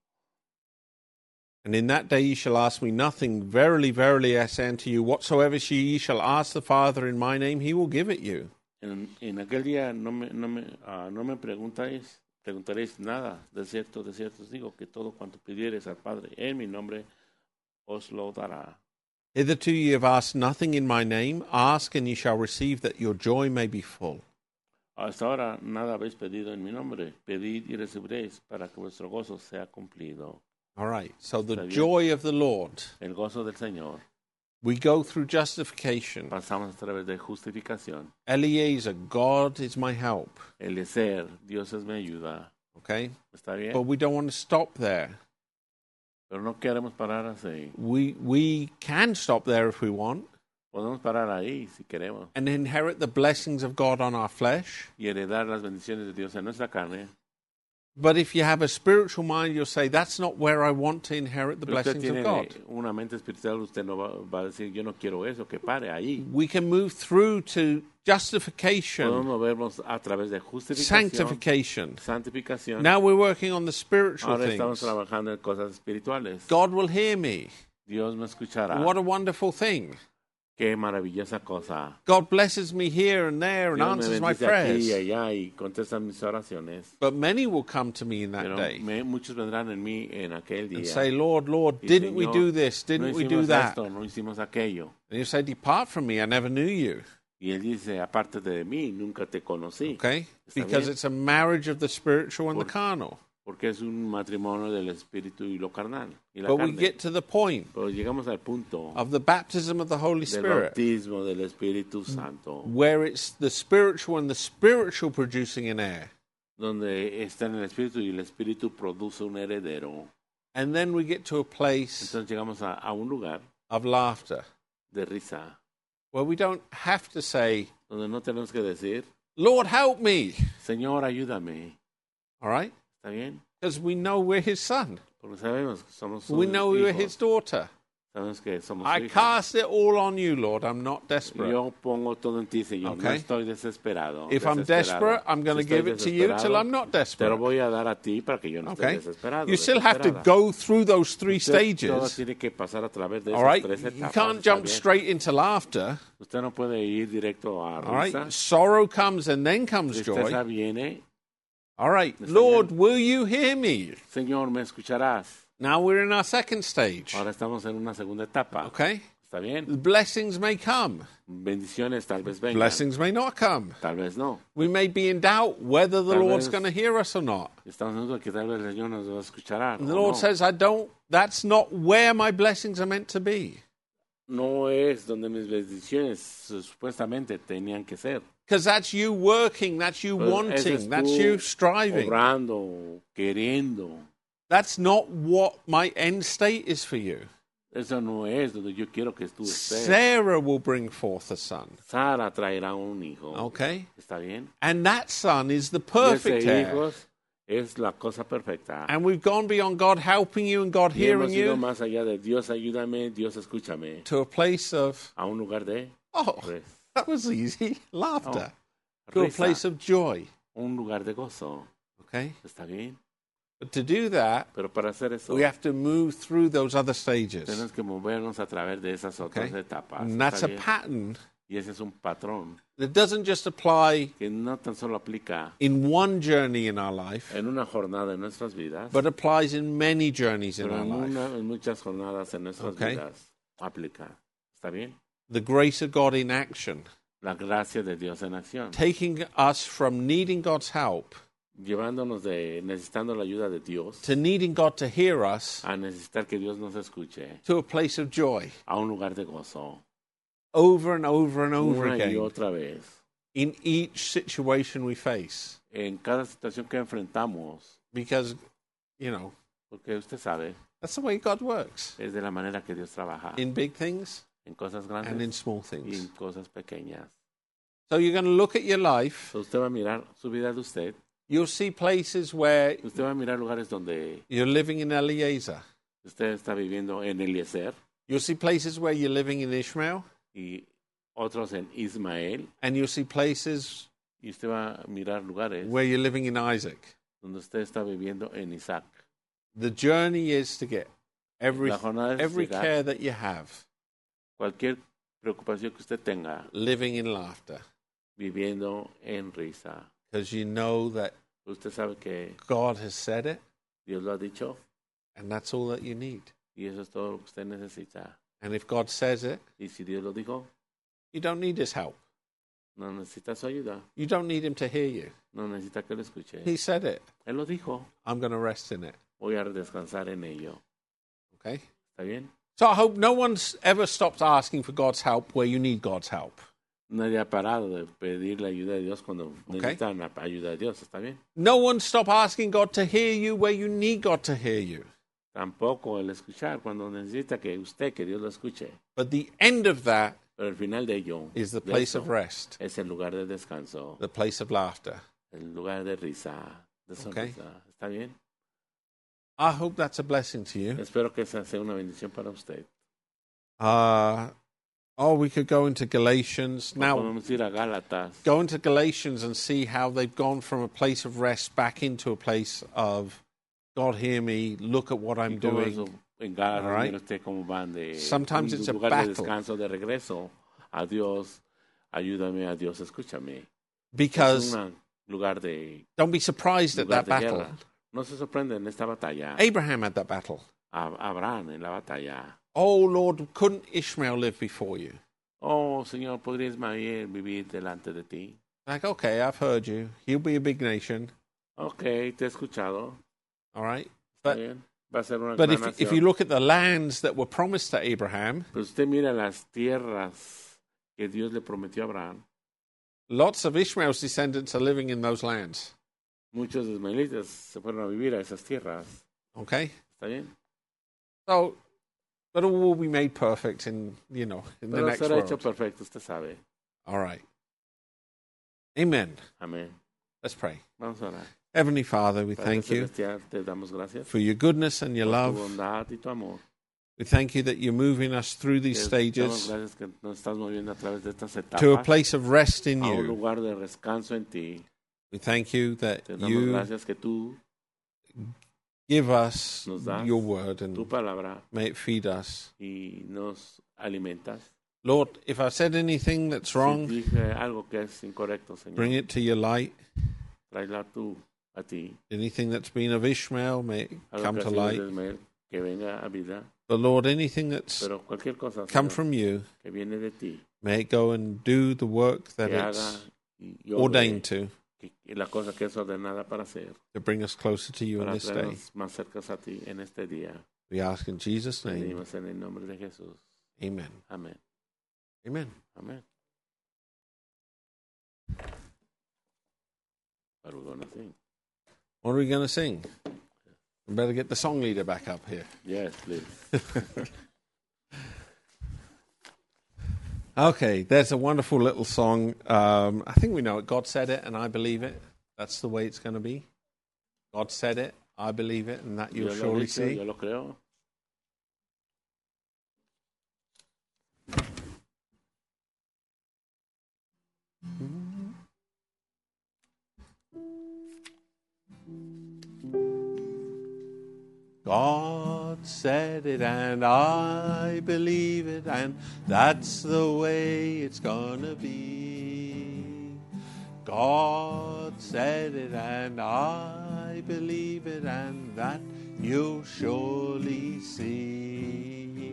And in that day ye shall ask me nothing. Verily, verily, I say unto you, whatsoever ye shall ask the Father in my name, he will give it you. En aquel día no me preguntaréis nada. De cierto os digo que todo cuanto pidiereis al Padre en mi nombre os lo dará. Hitherto ye have asked nothing in my name. Ask, and ye shall receive, that your joy may be full. Hasta ahora nada habéis pedido en mi nombre. Pedid y recibiréis para que vuestro gozo sea cumplido. All right, so the joy of the Lord. El gozo del Señor. We go through justification. Pasamos a través de justificación. Eliezer, God is my help. Eliezer, Dios es mi ayuda. Okay? ¿Está bien? But we don't want to stop there. Pero no queremos parar así. We can stop there if we want. Podemos parar ahí si queremos. And inherit the blessings of God on our flesh. Y heredar las bendiciones de Dios en nuestra carne. But if you have a spiritual mind, you'll say, that's not where I want to inherit the Pero usted blessings of tiene God. una mente espiritual, usted no va a decir, yo no quiero eso, que pare ahí. We can move through to justification, Podemos movernos a través de justificación, sanctification. santificación. Now we're working on the spiritual Ahora estamos things. trabajando en cosas espirituales. God will hear me. Dios me escuchará. What a wonderful thing. Qué maravillosa cosa. God blesses me here and there and Dios me answers my bendice aquí y prayers. allá y contesta mis oraciones. But many will come to me in that Pero day muchos vendrán en mí en aquel and día. say, Lord, Lord, Y, didn't we Señor, do this? no Didn't we do hicimos that? esto, no hicimos aquello. And you say, depart from me, I never knew you. Y él dice, apártate de mí, nunca te conocí. Okay? Está Because bien. it's a marriage of the spiritual and the carnal. Porque es un matrimonio del espíritu y lo carnal. Y la But we carne. get to the point Pero llegamos al punto of the baptism of the Holy del Spirit, bautismo del Espíritu Santo, where it's the spiritual and the spiritual producing an heir. donde está en el espíritu y el espíritu produce un heredero. And then we get to a place Entonces llegamos a un lugar of laughter de risa, where we don't have to say, donde no tenemos que decir, Lord, help me. Señor, ayúdame. All right? ¿Está bien? Because we know we're his son. Porque sabemos que somos sus We know we're hijos. his daughter. Sabemos que somos I sus hijos. cast it all on you, Lord. I'm not desperate. Yo pongo todo en ti, Señor. Okay. No estoy desesperado. If I'm desperate, I'm going to give it to you till I'm not Te lo desperate. voy a dar a ti para que yo no Okay? esté desesperado. You still have to desesperada. go through those three Usted todo stages. tiene que pasar a través de All esas right? tres You etapas. can't ¿Está jump bien? straight into laughter. Usted no puede ir directo a All right? risa. Sorrow comes and then comes Tristeza joy. viene. All right. Está Lord, bien. will you hear me? Señor, ¿me escucharás? Now we're in our second stage. Ahora estamos en una segunda etapa. Okay? ¿Está bien? Blessings may come. Bendiciones tal vez vengan. Blessings may not come. Tal vez no. We may be in doubt whether the Tal Lord's vez- going to hear us or not. Estamos en duda que tal vez el Señor nos va a escuchar. And the Lord says, that's not where my blessings are meant to be. No es donde mis bendiciones supuestamente tenían que ser. Because that's you working, that's you Pues ese wanting, es that's tú you striving. Obrando, queriendo. That's not what my end state is for you. Eso no es donde yo quiero que tú estés. Sarah will bring forth a son. Sara traerá un hijo. Okay? ¿Está bien? And that son is the Y ese perfect heir. hijo es la cosa perfecta. And we've gone beyond God helping you and God Y hemos hearing ido you más allá de Dios ayúdame, Dios escúchame. to a place of, A un lugar de oh, res- that was easy, laughter. Oh, To a risa. place of joy. Un lugar de gozo. Okay? ¿Está bien? But to do that, Pero para hacer eso, we have to move through those other stages. tenemos que movernos a través de esas otras Okay? etapas. And that's ¿Está a bien? pattern Y ese es un patrón that doesn't just apply que no tan solo aplica in one journey in our life, en una jornada en nuestras vidas, but applies in many journeys in pero our life. en muchas jornadas en nuestras Okay. vidas aplica. ¿Está bien? The grace of God in action, La gracia de Dios en acción, taking us from needing God's help llevándonos de necesitando la ayuda de Dios to needing God to hear us a necesitar que Dios nos escuche, to a place of joy a un lugar de gozo, over and over and over una y again otra vez. in each situation we face. En cada situación que enfrentamos, Because, you know, porque usted sabe, that's the way God works es de la manera que Dios trabaja, in big things en cosas and in grandes small y en things. cosas pequeñas. So you're going to look at your life, So, usted va a mirar su vida de usted, you'll see places where usted va a mirar lugares donde you're living in Eliezer. usted está viviendo en Eliezer You'll see places where you're living in Ishmael, y otros en Ismael, and you'll see places y usted va a mirar lugares where you're living in Isaac. donde usted está viviendo en Isaac. The journey is to get every La jornada es every llegar, care that you have cualquier preocupación que usted tenga, living in laughter, viviendo en risa. because you know that Usted sabe que God has said it, Dios lo ha dicho and that's all that you need. y eso es todo lo que usted necesita. And if God says it, Y si Dios lo dijo, you don't need his help. no necesita su ayuda, You don't need him to hear you. no necesita que lo escuche. He said it. Él lo dijo, I'm going to rest in it. voy a descansar en ello. Okay? ¿Está bien? So I hope no one's ever stopped asking for God's help where you need God's help. Nadie ha parado de pedir la ayuda de Dios cuando Okay. necesitan la ayuda de Dios. ¿Está bien? No one stop asking God to hear you where you need God to hear you. Tampoco el escuchar cuando necesita que usted, que Dios lo escuche. But the end of that Pero el final de ello is the de place eso, of rest, es el lugar de descanso, the place of laughter. el lugar de risa, de Okay. sonrisa. ¿Está bien? I hope that's a blessing to you. Espero que esa sea una bendición para usted. We could go into Galatians. Now, Podemos ir a Gálatas. go into Galatians and see how they've gone from a place of rest back into a place of, God, hear me, look at what I'm Y cómo doing. eso en Gálatas, All right. mire usted cómo van de Sometimes un it's a lugar battle. de descanso, de regreso a Dios. Ayúdame a Dios, escúchame. Es Because un lugar de don't be surprised at lugar that de battle. guerra. No se sorprende en esta batalla. Abraham had that battle. Abraham en la batalla. Oh, Lord, couldn't Ishmael live before you? Oh, Señor, ¿podría Ismael vivir delante de ti? Like, okay, I've heard you. He'll be a big nation. Ok, te he escuchado. All right. Está But bien. Va a ser una But gran if you nación. look at the lands that were promised to Abraham, Pero usted mira las tierras que Dios le prometió a Abraham. lots of Ishmael's descendants are living in those lands. Muchos ismaelitas se fueron a vivir a esas tierras. Okay? ¿Está bien? So, but all will be made perfect in the Pero next será hecho world. perfecto, usted sabe. All right. Amen. Amén. Let's pray. Vamos a orar. Heavenly Father, we Padre thank you celestial, te damos gracias for your goodness and your por tu love. bondad y tu amor. We thank you that you're moving us through these Te damos stages gracias que nos estás moviendo a través de estas to a etapas place of rest in a un you. lugar de descanso en ti. We thank you that Te damos you gracias que tú, give us nos das your word tu and palabra may it feed us. y nos alimentas. Lord, if I said anything that's Si wrong, dije algo que es incorrecto, bring Señor, it to your light. tráela tú a ti. Anything that's been of Ishmael, may it Algo come que to ha sido light. de Ismael, que venga a vida. But Lord, anything that's Pero cualquier cosa, come Señor, from you, que viene de ti, may it go and do the work that que haga it's y ordained to la cosa que es ordenada para hacer, bring us closer to you in para this day. traernos más cerca a ti en este día. We ask in Jesus' name. Pedimos en el nombre de Jesús. Amen. Amén. Amen. Amén. What are we going to sing? What are we going to sing? We better get the song leader back up here. Yes, please. Okay, there's a wonderful little song. I think we know it. God said it, and I believe it. That's the way it's going to be. God said it, I believe it, and that you'll Yo lo surely he dicho, see. yo lo creo. God said it, and I believe it, and that's the way it's gonna be. God said it, and I believe it, and that you'll surely see.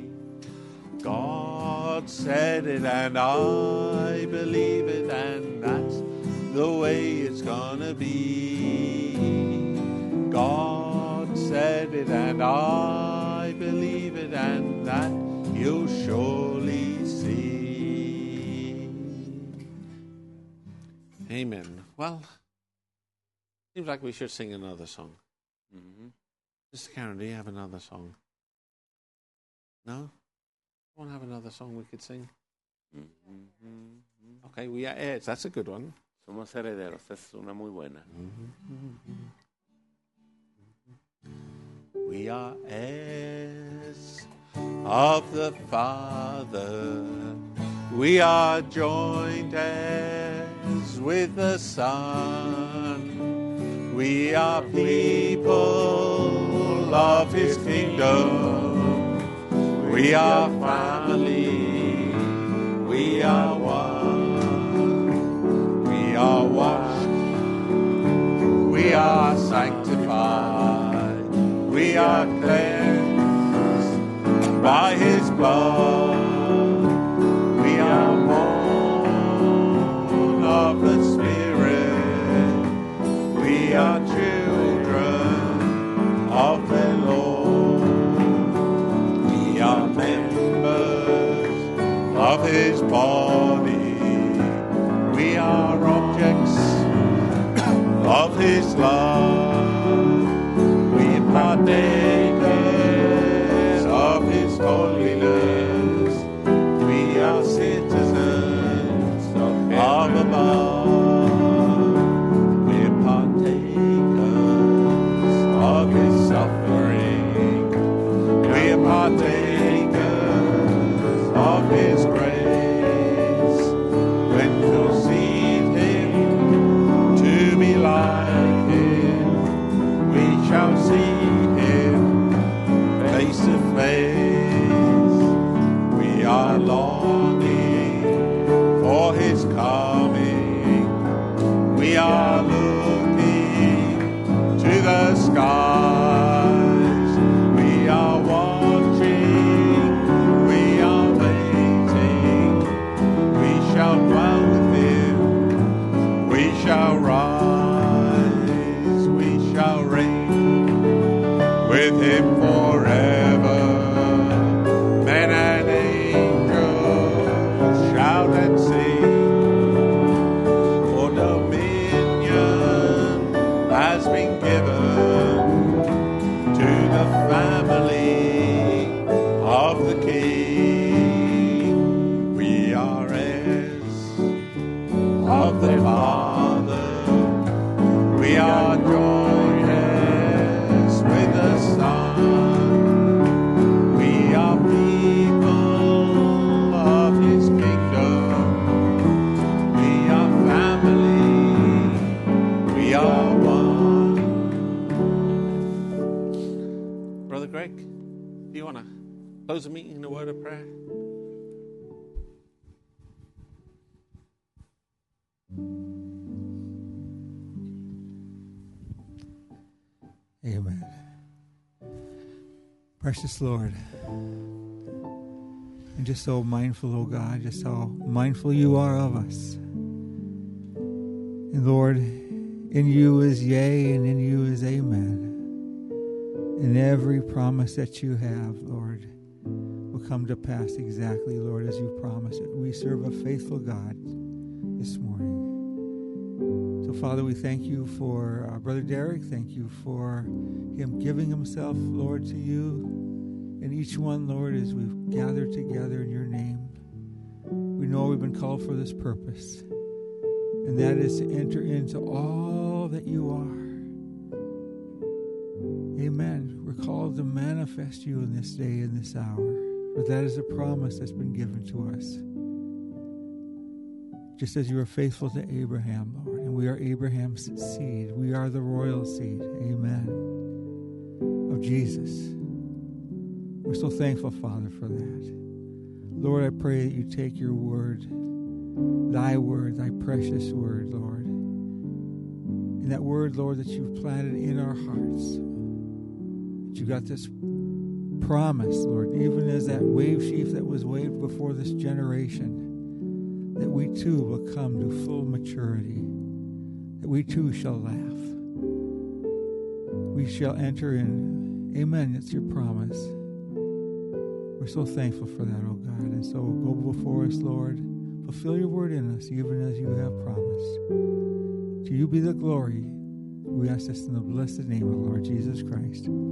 God said it, and I believe it, and that's the way it's gonna be. God said it, and I believe it, and that you'll surely see. Amen. Well, seems like we should sing another song. Mm-hmm. Mr. Karen, do you have another song? No? Want to have another song we could sing? Mm-hmm. Okay, we are heirs. That's a good one. Somos herederos. Es una muy buena. We are heirs of the Father. We are joint heirs with the Son. We are people of His kingdom. We are family. We are one. We are washed. We are sanctified. We are cleansed by His blood. We are born of the Spirit. We are children of the Lord. We are members of His body. We are objects of His love. We partakers of His holiness. We are citizens of above. We're partakers of His suffering. We're partakers of His grace. When we'll see Him to be like Him, we shall see Him of the King. We are heirs of the Father. We are joiners with the Son. We are people of His kingdom. We are family. We are one. Brother Greg, do you want to close the meeting in a word of prayer? Amen. Precious Lord, and just so mindful, oh God, just how mindful you are of us. And Lord, in you is yea, and in you is amen. And every promise that you have, Lord, will come to pass exactly, Lord, as you promised it. We serve a faithful God this morning. So, Father, we thank you for Brother Derek. Thank you for him giving himself, Lord, to you. And each one, Lord, as we've gathered together in your name, we know we've been called for this purpose. And that is to enter into all that you are. Amen. We're called to manifest you in this day, in this hour. For that is a promise that's been given to us. Just as you were faithful to Abraham, Lord, and we are Abraham's seed. We are the royal seed, amen, of Jesus. We're so thankful, Father, for that. Lord, I pray that you take your word, thy precious word, Lord, and that word, Lord, that you've planted in our hearts, that you got this promise, Lord, even as that wave sheaf that was waved before this generation, that we too will come to full maturity, that we too shall laugh. We shall enter in. Amen. It's your promise. We're so thankful for that, oh God. And so go before us, Lord. Fulfill your word in us, even as you have promised. To you be the glory. We ask this in the blessed name of the Lord Jesus Christ.